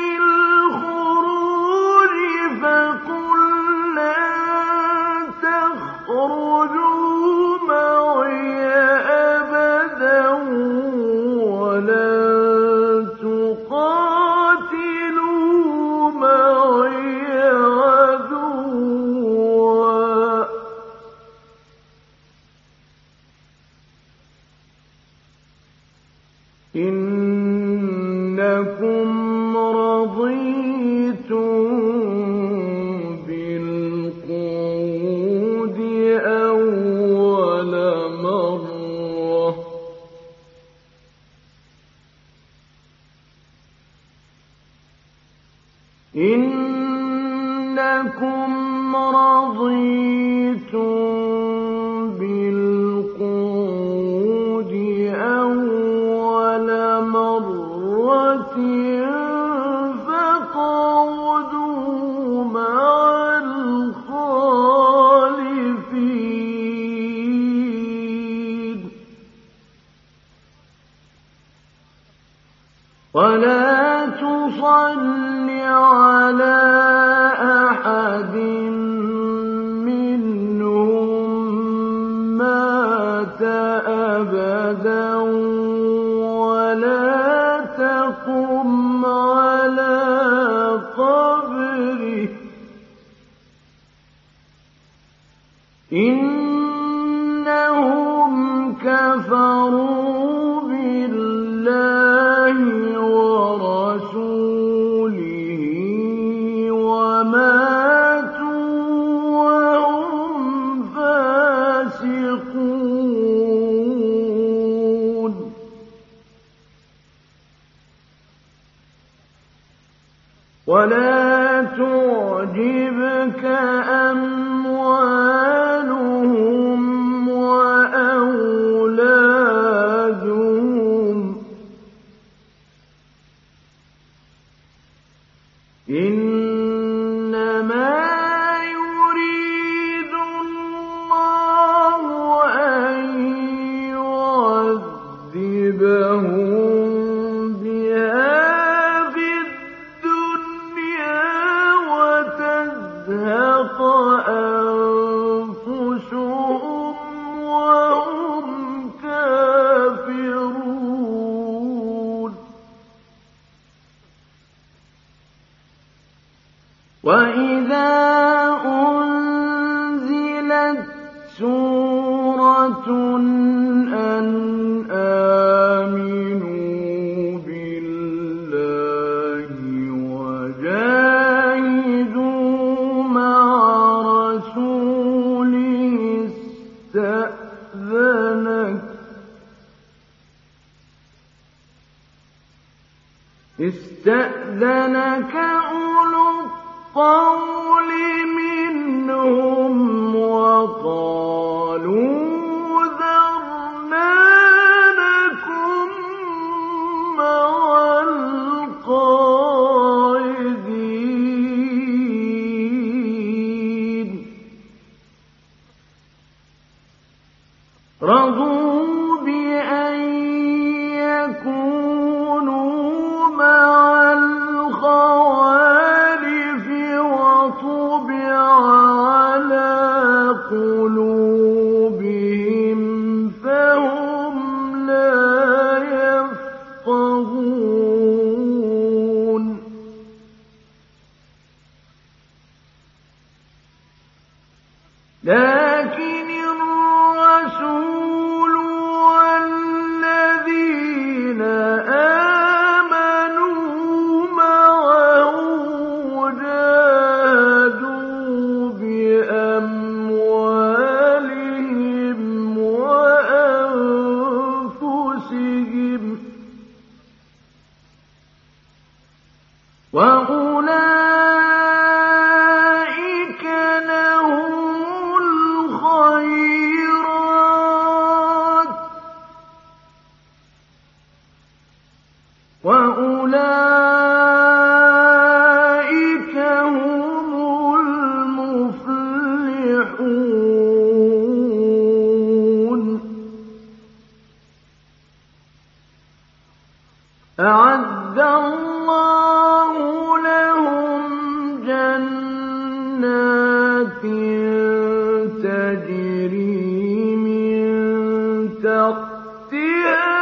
للخروج فقل لن تخرجوا معي أبدا ولن تقاتلوا معي عدوا إنكم رضيتم بالقعود أول مرة إنكم رضيتم بالقعود أول مرة فاقعدوا مع الخالفين ولا تصل على أحد منهم مات أبدا ولا تقم على قبره إنهم كفروا بالله ورسوله وماتوا وهم فاسقون ولا تعجبك أموالهم وأولادهم إنما يريد الله أن يعذبهم بها في الدنيا وتزهق أنفسهم وهم كافرون وإذا أنزلت سورة أن آمنوا بالله وجاهدوا مع رسوله استأذنك استأذنك أولو الطول منهم وقالوا ذرنا نكن مع القاعدين رضوا بأن يكونوا مع الخوالف وطبع على قلوبهم فهم لا يفقهون لكن الرسول والذين آمنوا معه جاهدوا بأموالهم وأنفسهم وأولئك لهم الخيرات وأولئك هم المفلحون أَعَدَّ اللَّهُ لَهُمْ جَنَّاتٍ تَجْرِي مِن تَحْتِهَا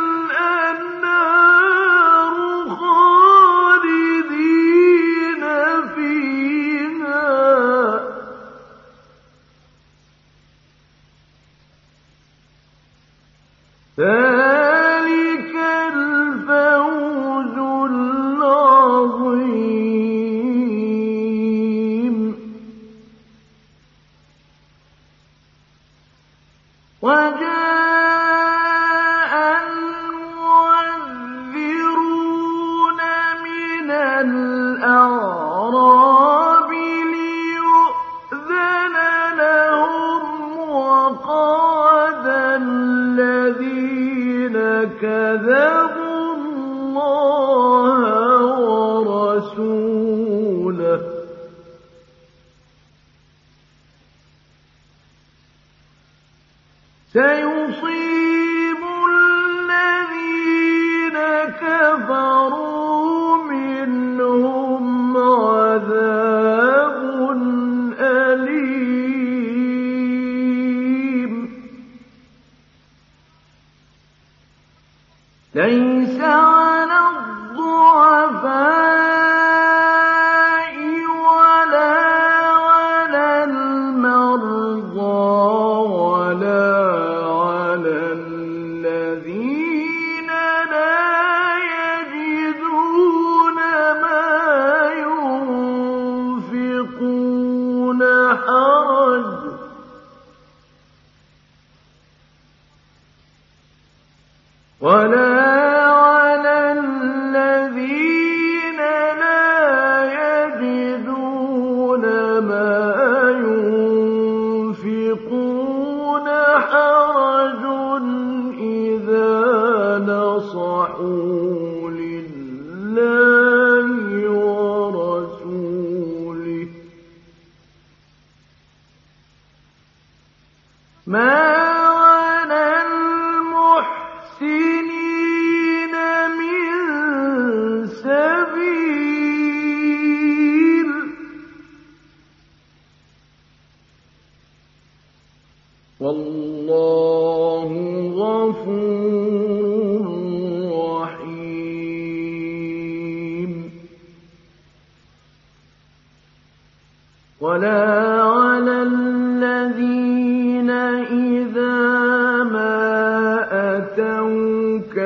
الْأَنْهَارُ خَالِدِينَ فِيهَا ۚ ذَٰلِكَ الْفَوْزُ الْعَظِيمُ. وَجَاءَ الْمُعَذِّرُونَ مِنَ الْأَعْرَابِ لِيُؤْذَنَ لَهُمْ وَقَعَدَ الَّذِينَ كَذَبُوا اللَّهَ وَرَسُولَهُ ۚ سَيُصِيبُ الَّذِينَ كَفَرُوا مِنْهُمْ عَذَابٌ أَلِيمٌ. لَيْسَ عَلَى الضُّعَفَاءِ وَلَا عَلَى الْمَرْضَىٰ وَلَا عَلَى الَّذِينَ لَا يَجِدُونَ مَا يُنفِقُونَ حَرَجٌ وَلَا عَلَى الَّذِينَ لَا يَجِدُونَ مَا يُنفِقُونَ حَرَجٌ إِذَا نَصَحُوا لِلَّهِ وَرَسُولِهِ ۚ مَا عَلَى الْمُحْسِنِينَ مِن سَبِيلٍ ۚ وَاللَّهُ غَفُورٌ رَّحِيمٌ. وَلَا عَلَى الَّذِينَ إِذَا مَا أَتَوْكَ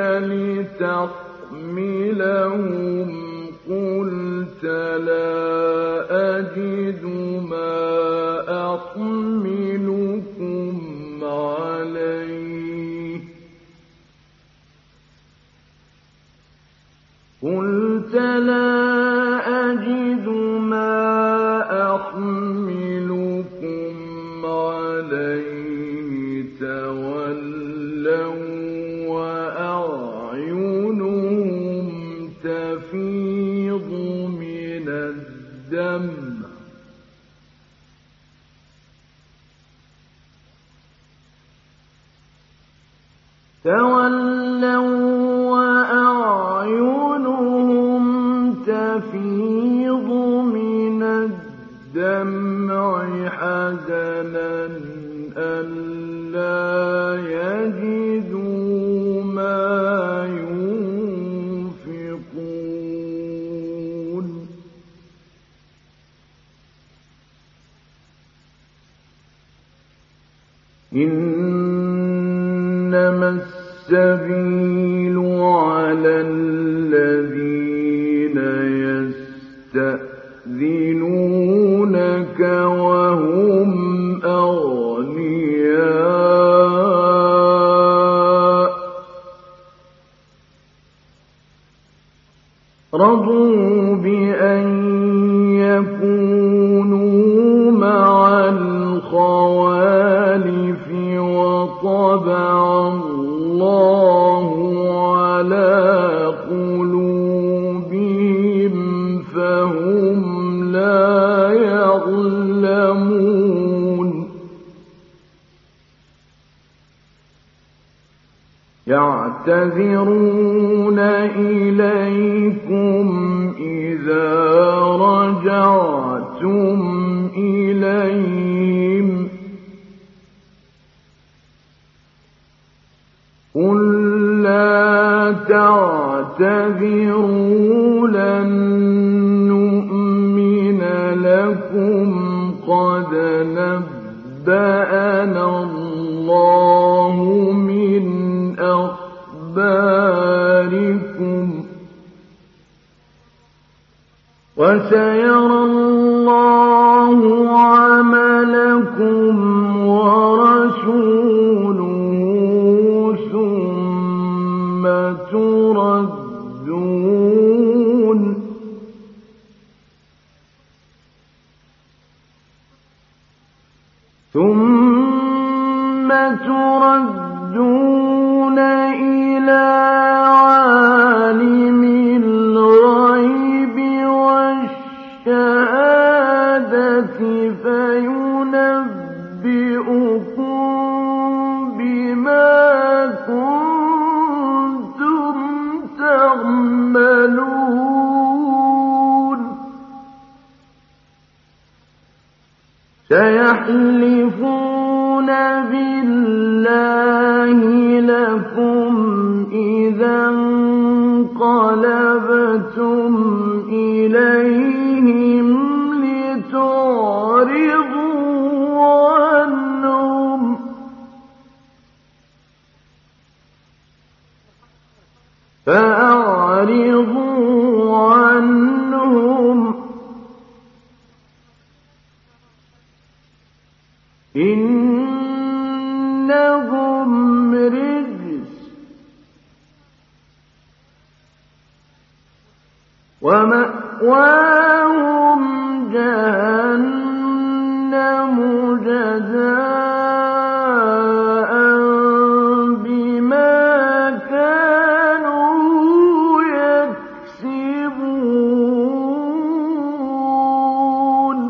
لِتَحْمِلَهُمْ قُلْتَ لَا أَجِدُ مَا أَحْمِلُكُمْ عَلَيْهِ قُلْتَ لَا أَجِدُ مَا أَحْمِلُكُمْ عَلَيْهِ تَوَلَّوْا وَأَعْيُنُهُمْ تَفِيضُ مِنَ الدَّمْعِ تَوَلَّوْا وَأَعْيُنُهُمْ تَفِيضُ مِنَ الدَّمْعِ حَزَنًا أَلَّا يَجِدُوا مَا يُنفِقُونَ. إِنَّمَا السَّبِيلُ عَلَى الَّذِينَ يَسْتَأْذِنُونَكَ وَهُمْ أَغْنِيَاءُ رَضُوا بِأَن يَكُونُوا مَعَ الْخَوَالِفِ وَطَبَعَ اللَّهُ عَلَىٰ قُلُوبِهِمْ فَهُمْ لَا يَعْلَمُونَ. يعتذرون إليكم إذا رجعتم إليهم قل لا تعتذروا لن نؤمن لكم قد نبأنا الله من أخباركم وسيرى الله عملكم ورسوله ثم تردون ثم تردون إلى عالم الغيب والشهادة فينبئكم بما كنتم تعملون سيحلفون بالله لكم إذا انقلبتم إليهم لتعرضوا عنهم فأعرضوا عنهم إنهم رجس ومأواهم جهنم جزاء بما كانوا يكسبون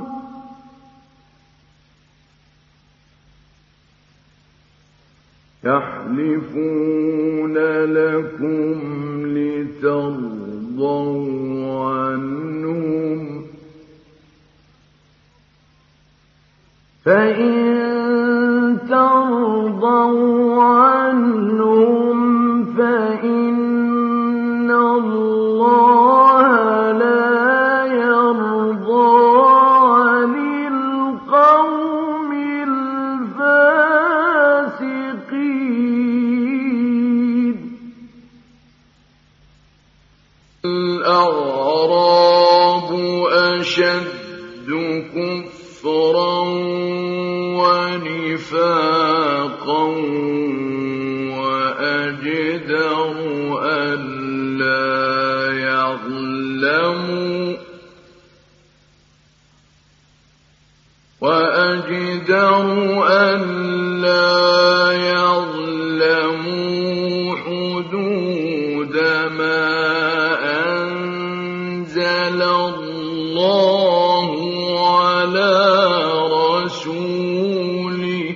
يحلفون لكم لترضوا عنهم فإن ترضوا عنهم فإن الله لا يرضى عن القوم الفاسقين الأعراب أشد كفرا ونفاقا وأجدر ألا يعلموا وأجدر ألا يعلموا حدود ما أنزل الله على رسوله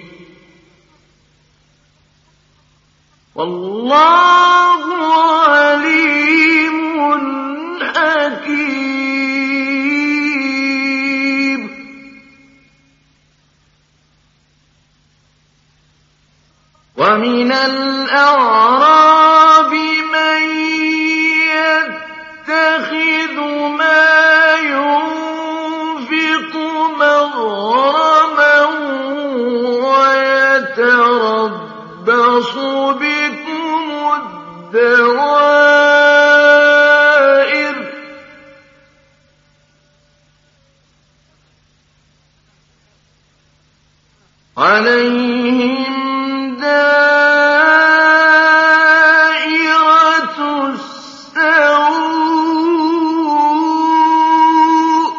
والله عليم حكيم ومن الأعراب من يتخذ ما ينفق مغرما ويتربص بكم الدوائر عليهم دائرة السوء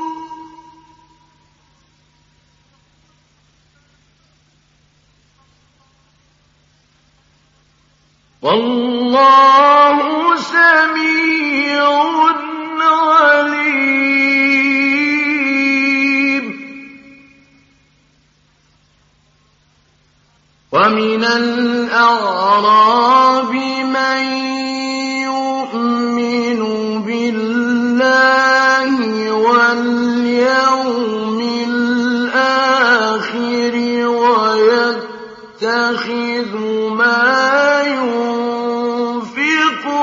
والله سميع عليم ومن الأعراب من يؤمن بالله واليوم الآخر ويتخذ ما ينفق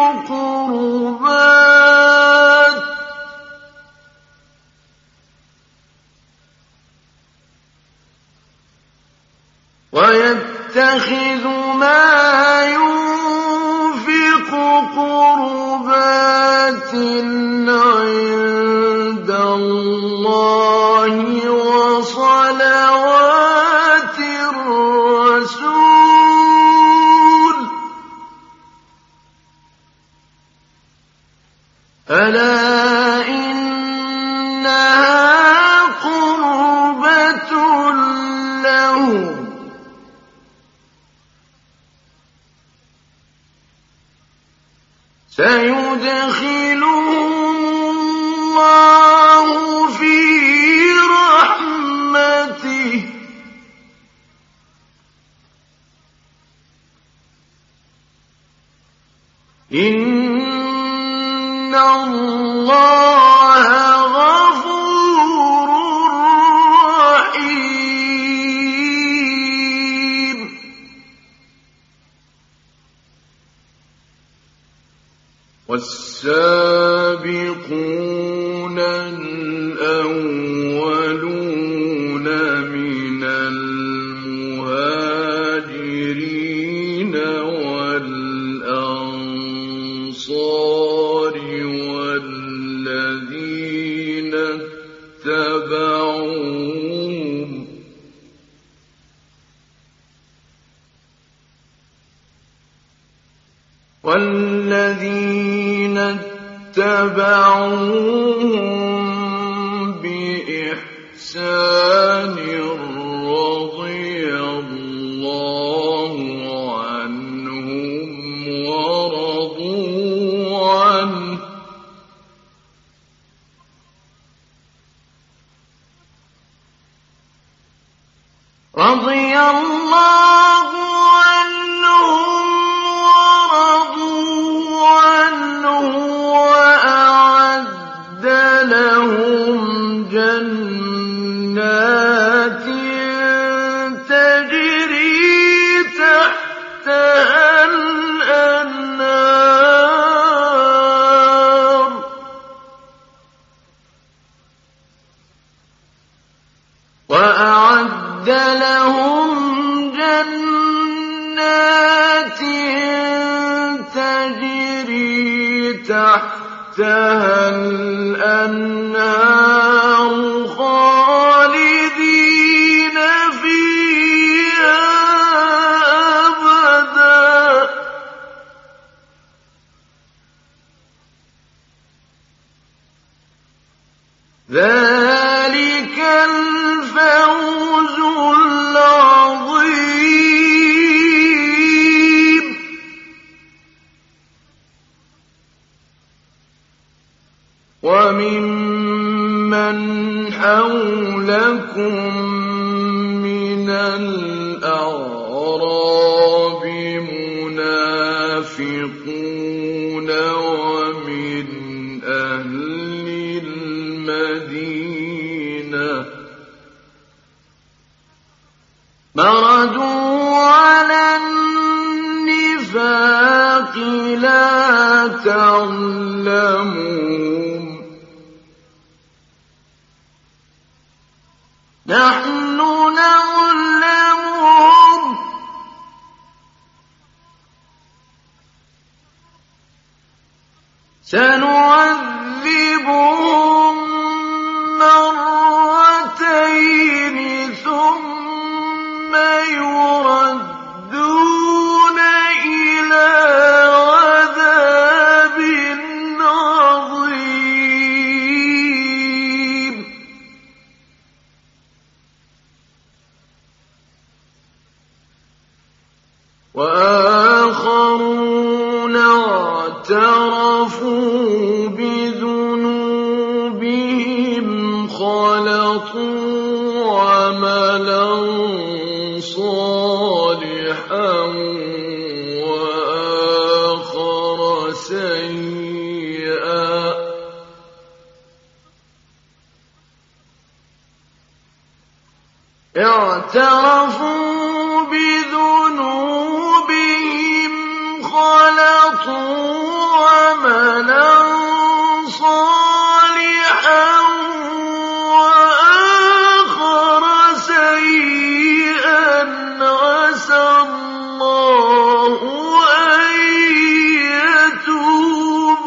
قربات ويتخذ ما ينفق قربات عند الله وصلوات الرسول ألا إنها قربة لهم سيدخلهم الله في رحمته إن الله غفور رحيم والسابقون الأولون من المهاجرين والأنصار والذين اتبعوهم والذين اتبعوهم بإحسان رضي الله عنهم ورضوا عنه رضي الله عنهم ورضوا عنه وأعد لهم جنات تجري تحتها الأنهار وأعد لهم جنات تجري تحتها الأنهار خالدين فيها أبدا ذلك الفوز العظيم وممن حولكم من الأعراب منافقون ومن أهل المدينة مردوا على النفاق لا تعلمون نحن نعلمهم سنعذبهم مرتين ثم يردون إلى عذاب عظيم وآخرون اعترفوا بذنوبهم خلطوا عملا صالحا فاعترفوا بذنوبهم خلطوا عملا صالحا وآخر سيئا عسى الله أن يتوب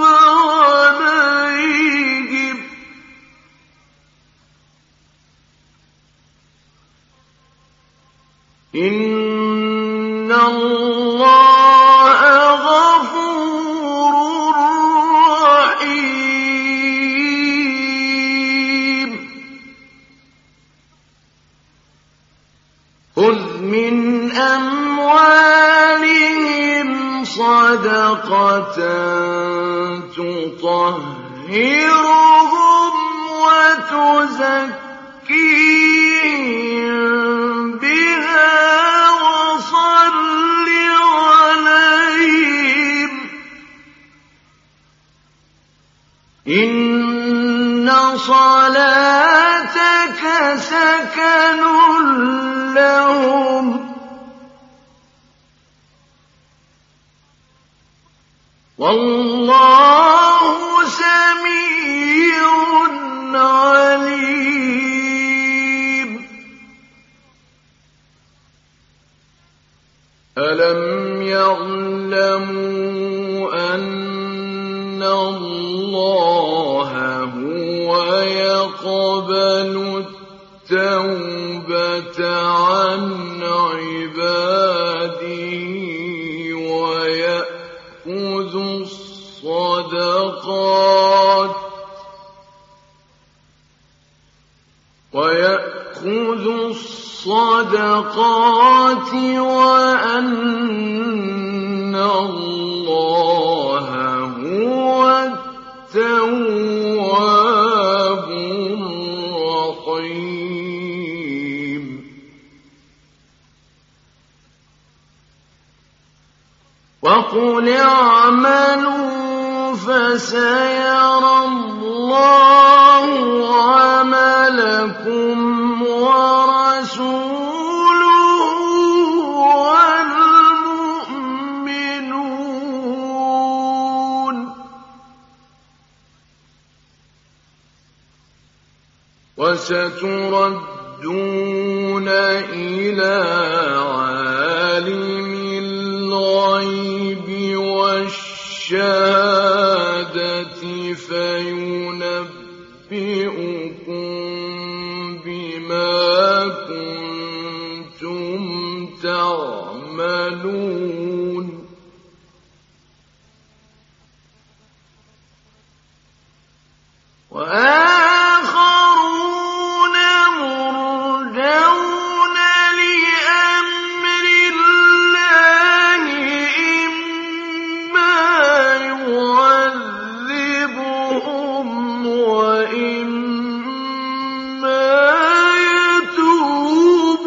عليهم إن الله غفور رحيم خذ من أموالهم صدقة تطهرهم وتزكيهم بها وصل عليهم إن صلاتك سكن لهم والله سميع عليم ألم يعلموا أن الله هو يقبل التوبة عن عباده ويأخذ الصدقات ويأخذ الصدقات وأن الله هو التواب الرحيم وقل اعملوا فسيرى الله عملكم ورسوله والمؤمنون وستردون إلى عالم الغيب والشهادة فينبئكم بما كنتم تعملون وآخرون مرجون لأمر الله إما يعذبهم وإما يتوب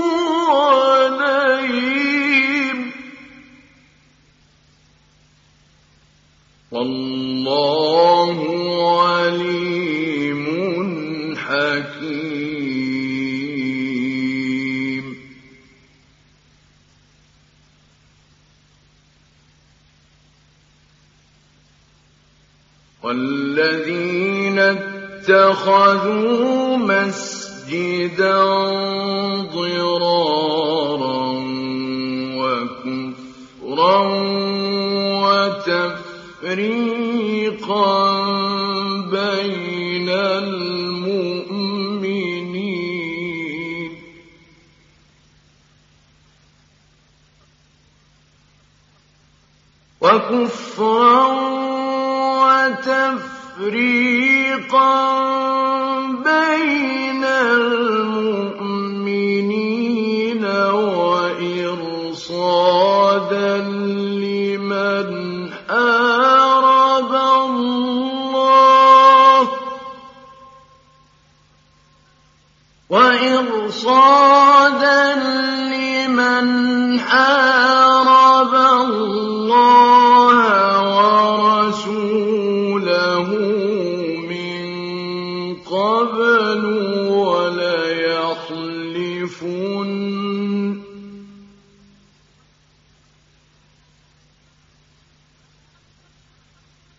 عليهم والله عليم حكيم والذين اتخذوا مسجدا ضرارا وكفرا وتفريقا بين المؤمنين وكفرا وتفريقا بين المؤمنين وإرصادا لمن حارب الله وإرصادا لمن حارب الله ورسوله من قبل وليحلفن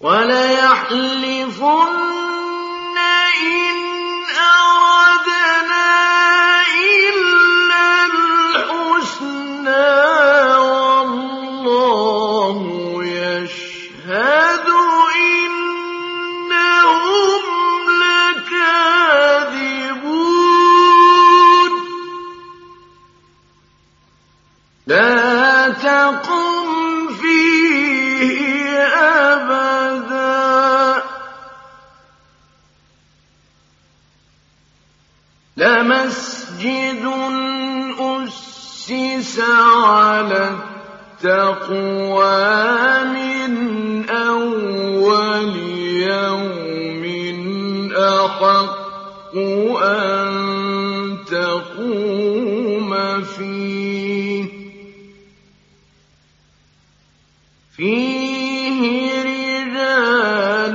وَلَيَحْلِفُنَّ إِنْ أَرَدْنَا إِلَّا الْحُسْنَىٰ وَاللَّهُ يَشْهَدُ إِنَّهُمْ لَكَاذِبُونَ لَا تَقُمْ فِيهِ أَبَدًا لَمَسْجِدٌ أُسِّسَ عَلَى التَّقْوَىٰ مِنْ أَوَّلِ يَوْمٍ أَحَقُّ أَن تَقُومَ فِيهِ فِيهِ رِجَالٌ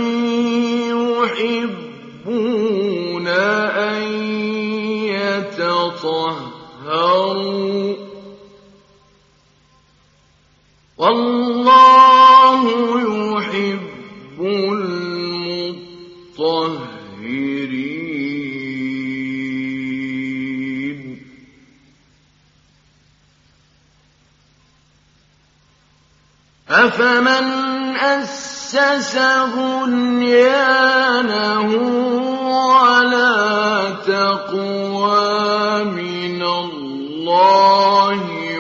يُحِبُّونَ أَن يَتَطَهَّرُوا ۚ وَاللَّهُ يُحِبُّ الْمُطَهِّرِينَ أَفَمَنْ أَسَّسَ بُنْيَانَهُ عَلَىٰ تَقْوَىٰ مِنَ اللَّهِ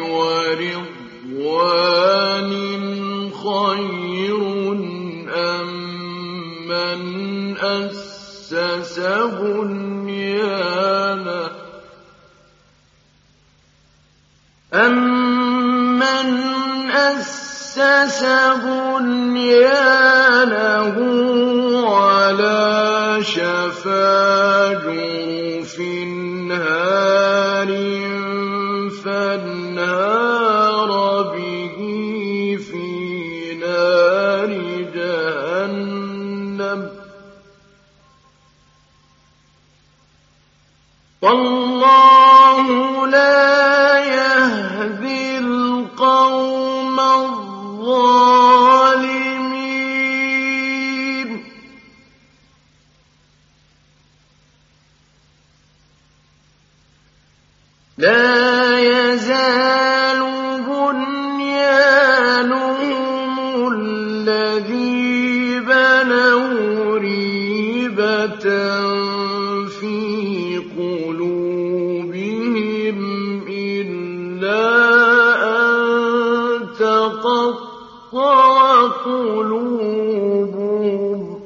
وَرِضْوَانٍ خَيْرٌ أَم مَّنْ أَسَّسَ بُنْيَانَهُ أَمَّنْ أَسَّسَ بُنْيَانَهُ عَلَىٰ شَفَا جُرُفٍ هَارٍ فَانْهَارَ بِهِ فِي نَارِ جَهَنَّمَ ۗ وَاللَّهُ لَا يَهْدِي الْقَوْمَ الظَّالِمِينَ لَا يَزَالُ بُنْيَانُهُمُ الَّذِي بَنَوْا رِيبَةً فِي قُلُوبِهِمْ إِلَّا أَن تَقَطَّعَ قُلُوبُهُمْ ۗ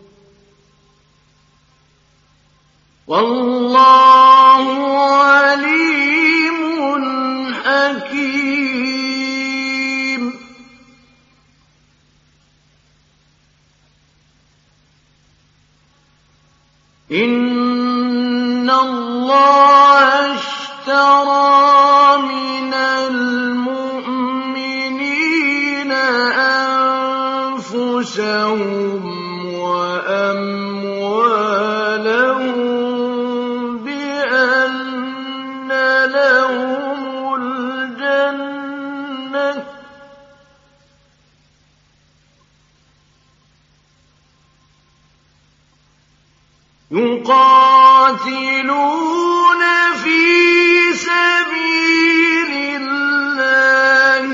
وَاللَّهُ عَلِيمٌ حَكِيمٌ إِنَّ اللَّهَ اشْتَرَىٰ مِنَ الْمُؤْمِنِينَ أَنفُسَهُمْ وَأَمْوَالَهُم بِأَنَّ لَهُمُ الْجَنَّةَ ۚ يُقَاتِلُونَ فِي سَبِيلِ اللَّهِ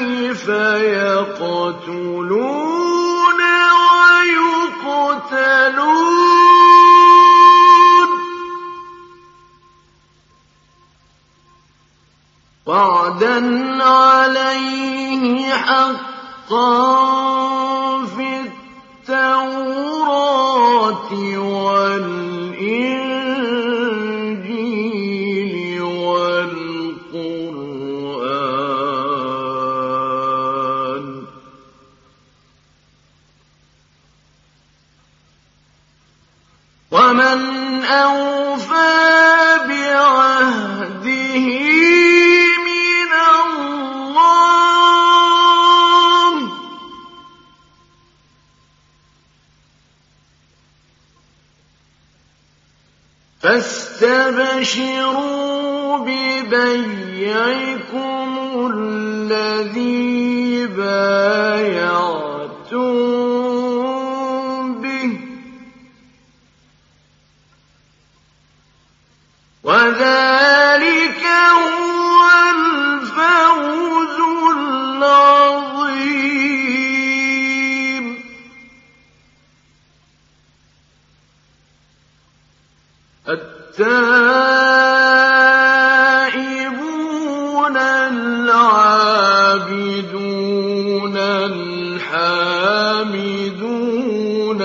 فَيَقْتُلُونَ وَيُقْتَلُونَ ۖ وَعْدًا عَلَيْهِ حَقًّا فِي التَّوْرَاةِ وَالْإِنجِيلِ وَالْقُرْآنِ ۚ وَمَنْ أَوْفَىٰ بِعَهْدِهِ مِنَ اللَّهِ ۚ فَاسْتَبْشِرُوا بِبَيْعِكُمُ الَّذِي بَايَعْتُم وذلك هو الفوز العظيم. التائبون العابدون الحامدون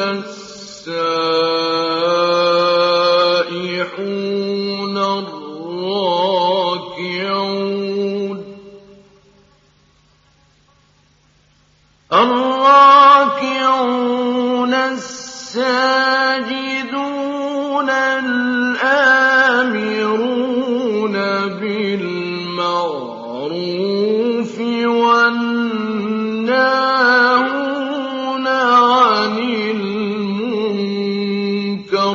السائحون الراكعون الراكعون الساجدون الآمرون بالمعروف والناهون عن المنكر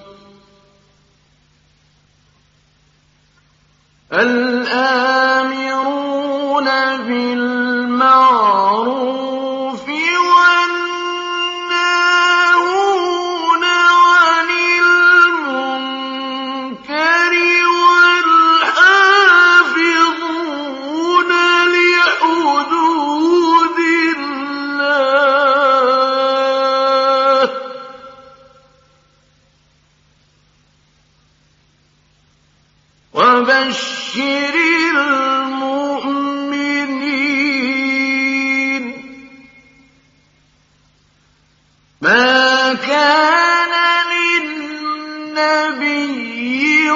الآمرون بالمعروف والناهون عن المنكر والحافظون لحدود الله وبشر المؤمنين. ما كان للنبي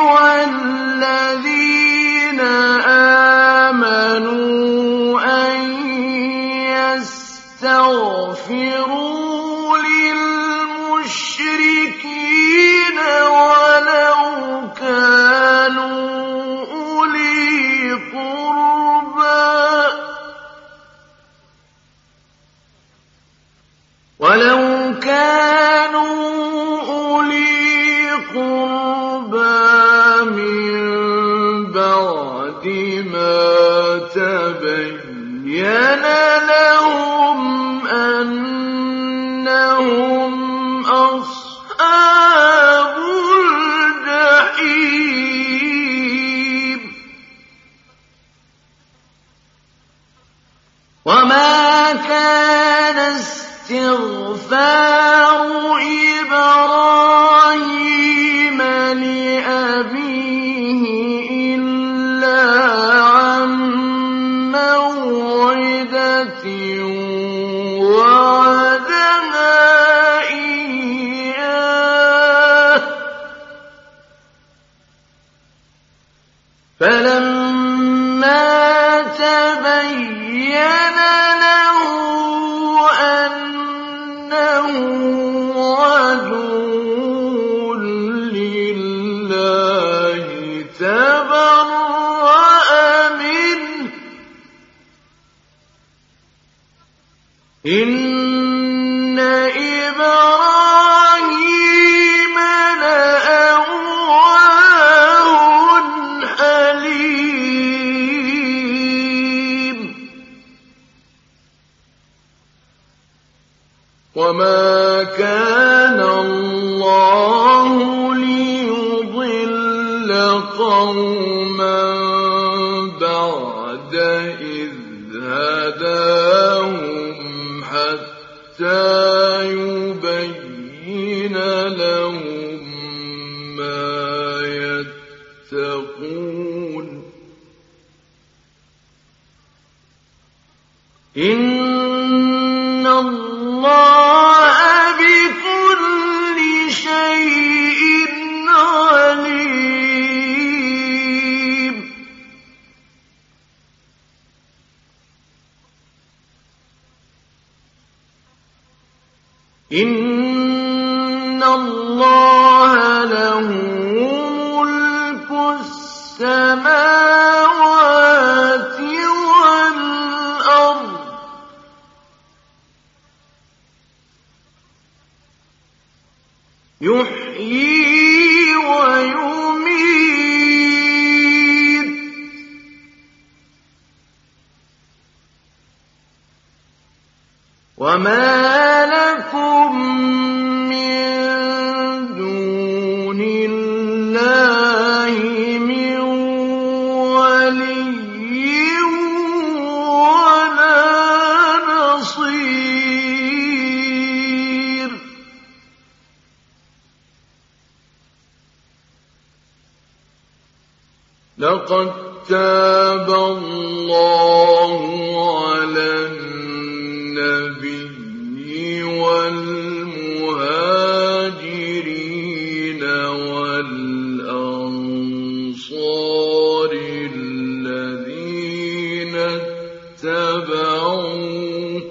والذين آمنوا أن يستغفروا للمشركين ولو كانوا أولي قربى ولو كانوا أولي قربى من بعد ما تبين لهم أنهم أصحاب الجحيم. وما كان استغفار إبراهيم لأبيه إلا عن موعدة وعدها إياه فلما تبين له أنه عدو لله تبرأ منه. إن إبراهيم لأواه حليم. وما كان الله ليضل قوما بعد إذ هداهم حتى يبين لهم ما يتقون. إن الله بكل شيء عليم. إن الله له ملك السماوات والأرض يحيي ويميت وما لكم من دون الله لقد تاب الله على النبي والمهاجرين والأنصار الذين اتبعوه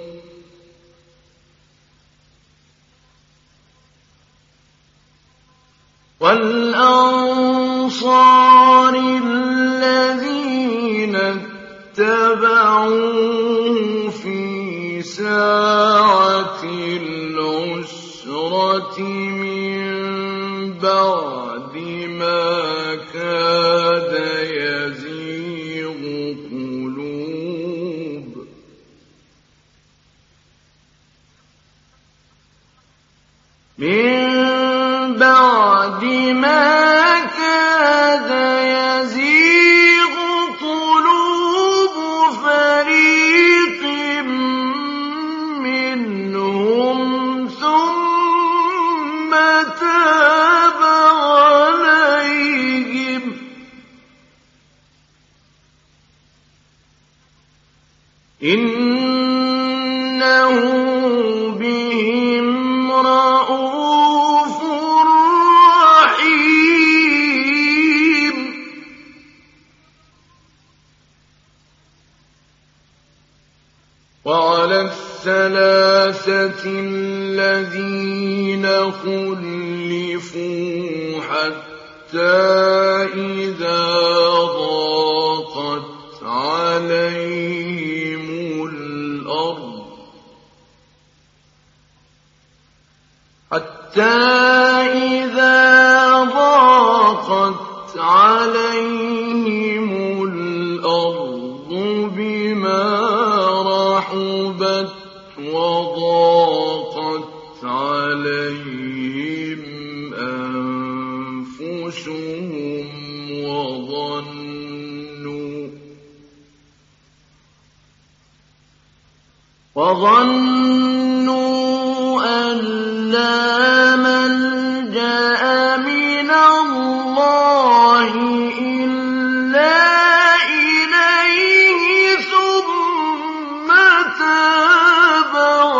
والأنصار الذين اتبعوه في ساعة العسرة من بعد ما كاد يزيغ قلوب من بعد ما كاد يزيغ قلوب فريق منهم ثم تاب عليهم إنه بهم رءوف رحيم. وعلى الثلاثة الذين خلفوا حتى إذا ضاقت عليهم الأرض حتى إذا ضاقت عليهم الأرض بما رحبت وضاقت عليهم أنفسهم وظنوا وظنوا أن لا ملجأ من الله إلا إليه ثم تاب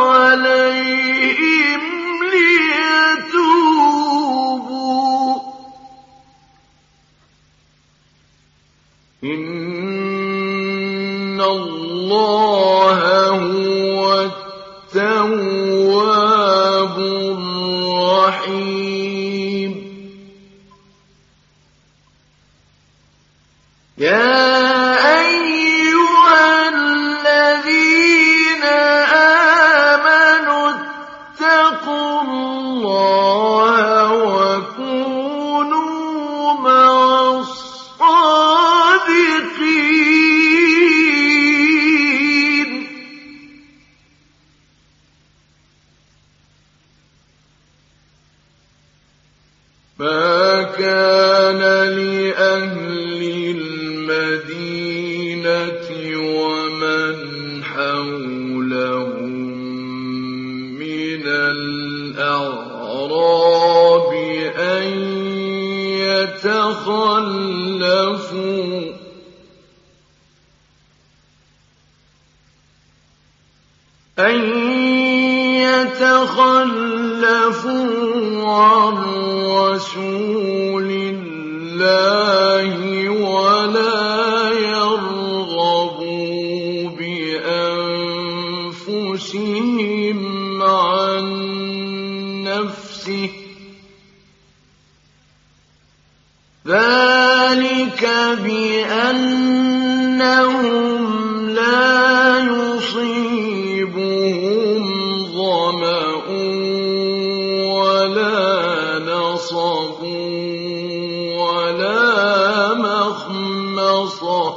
عليهم ليتوبوا إن الله هو التواب الرحيم. يا أيها الذين آمنوا اتقوا الله وكونوا مع الصادقين. ما كان لأهل المدينة ومن حولهم من الأعراب أن يتخلفوا أن يتخلفوا عن رسول الله ولا يرغبوا بأنفسهم عن نفسه ذلك بأنهم لا يصيبهم ظمأ ولا نصب ولا مخمصة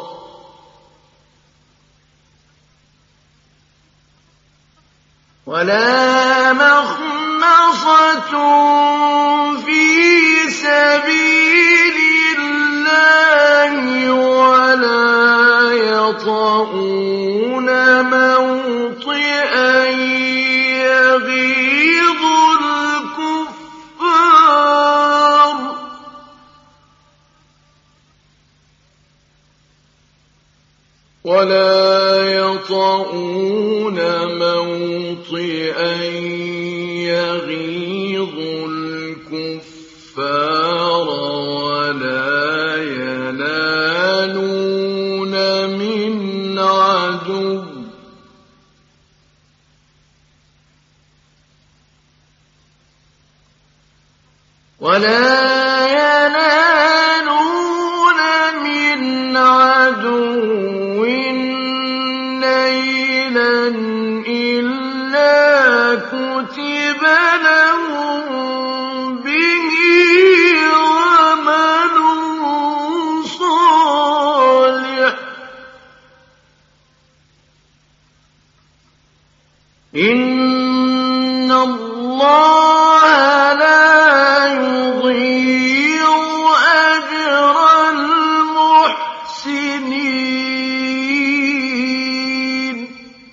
ولا مخمصة في سبيل الله ولا يطؤون موطئا يغيظ الكفار ولا يطؤون موطئا يغيظ الكفار ولا ينالون من عدو ولا ينالون من عدو نيلا إلا كتب لهم به عمل صالح إن الله لا يضيع أجر المحسنين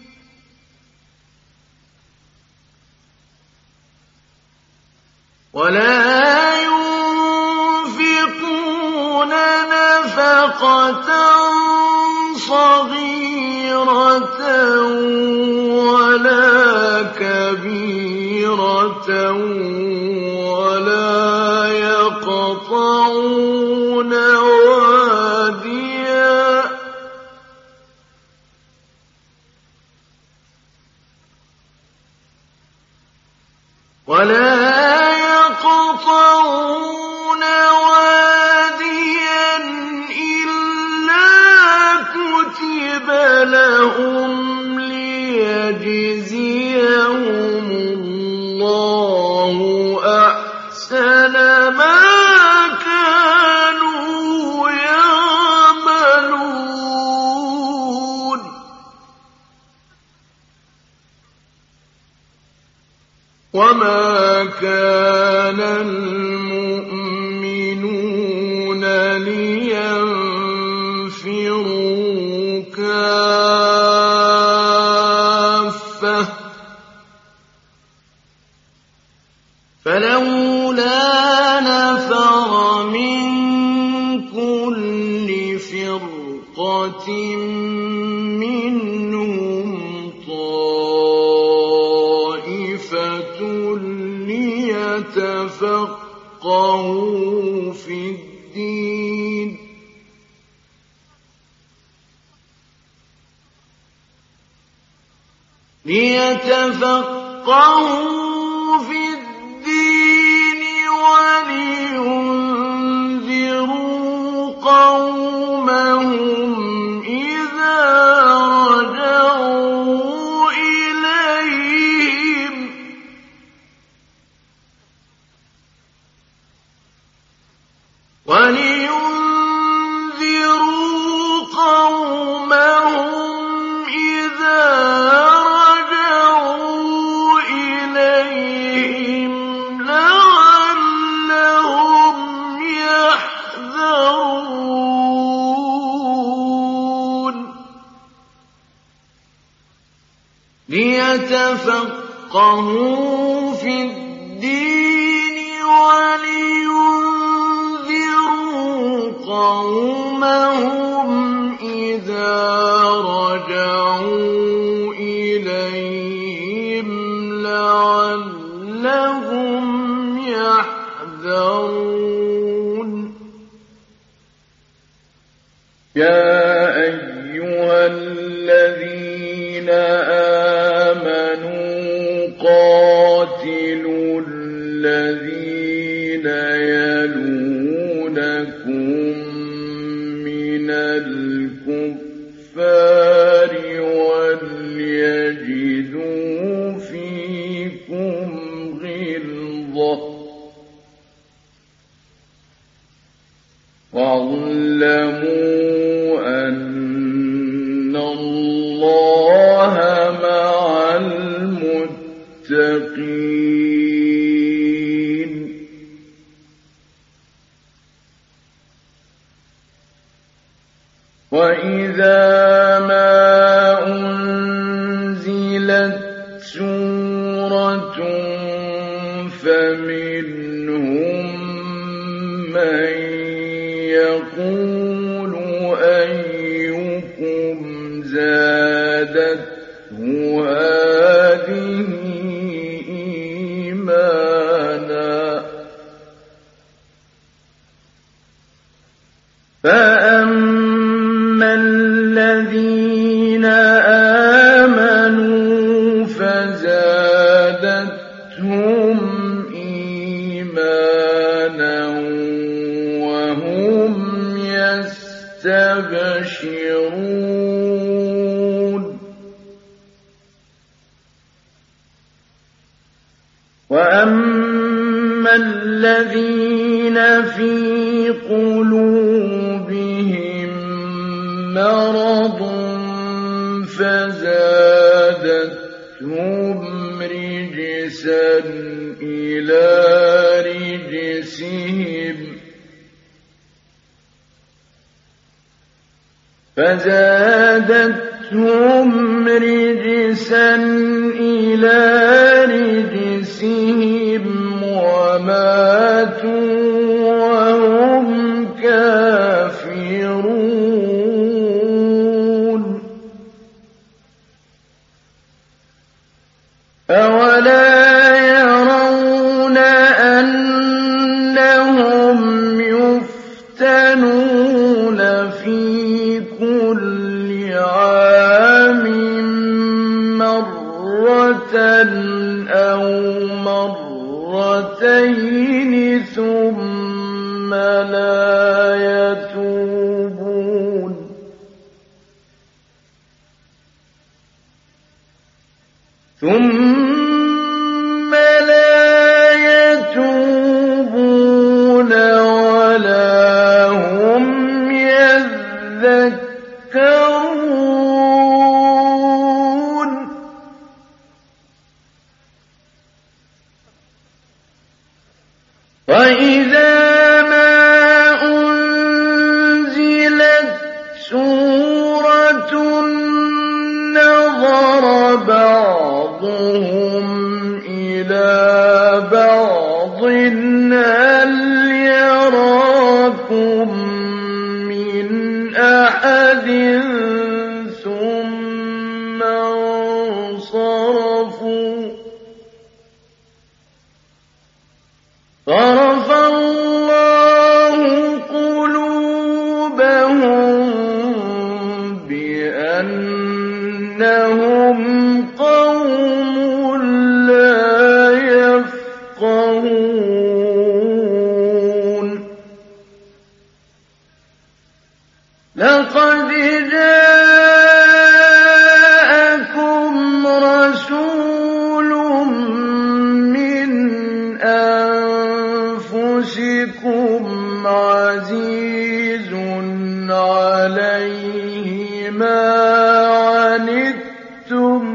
ولا ينفقون نفقة صغيرة ولا كبيرة ولا يقطعون واديا ولا يقطعون واديا إلا كتب لهم ليجزيهم الله أحسن ما كانوا يعملون وما كان المؤمنون لينفروا كافة فلولا نفر من كل فرقة منهم طائفة ليتفقهوا في الدين ليتفقهوا في الدين ولينذروا قومهم إذا رجعوا إليهم ولينذروا قومهم إذا رجعوا إليهم لعلهم يحذرون ليتفقهوا في الدين ولينذروا قومهم إذا رجعوا إليهم لعلهم يحذرون يا أيها الذين آمنوا قاتلوا الذين يلونكم من الكفار وليجدوا فيكم غلظة زادته هذه إيمانا فأما الذين آمنوا فزادتهم إيمانا وهم يستبشرون وأما الذين في قلوبهم مرض فزادتهم رجسا إلى رجسهم فزادتهم رجسا إلى رجسهم وماتوا وهم كافرون أولا يرون أنهم يفتنون في كل عام مرة أو مرتين ثم لا يتوبون ثم لا يتوبون ولا هم يذكرون وإذا ما أنزلت سورة نظر بعضهم إلى بعض هل يراكم من أحد ثم انصرفوا صرف الله قلوبهم بأنهم قوم لا يفقهون لقد جاءكم رسول من أنفسكم عزيز عليه ما عنتم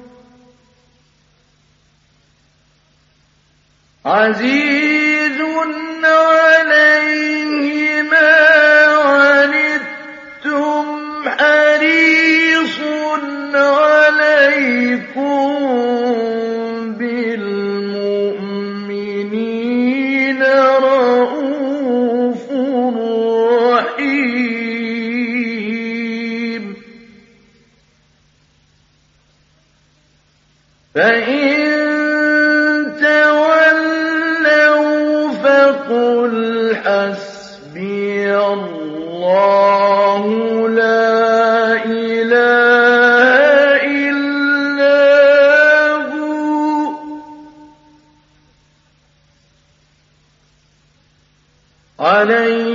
عزيز عليه ما عنتم حريص عليكم بالمؤمنين رءوف رحيم فإن تولوا فقل حسبي الله لا إله إلا هو عليه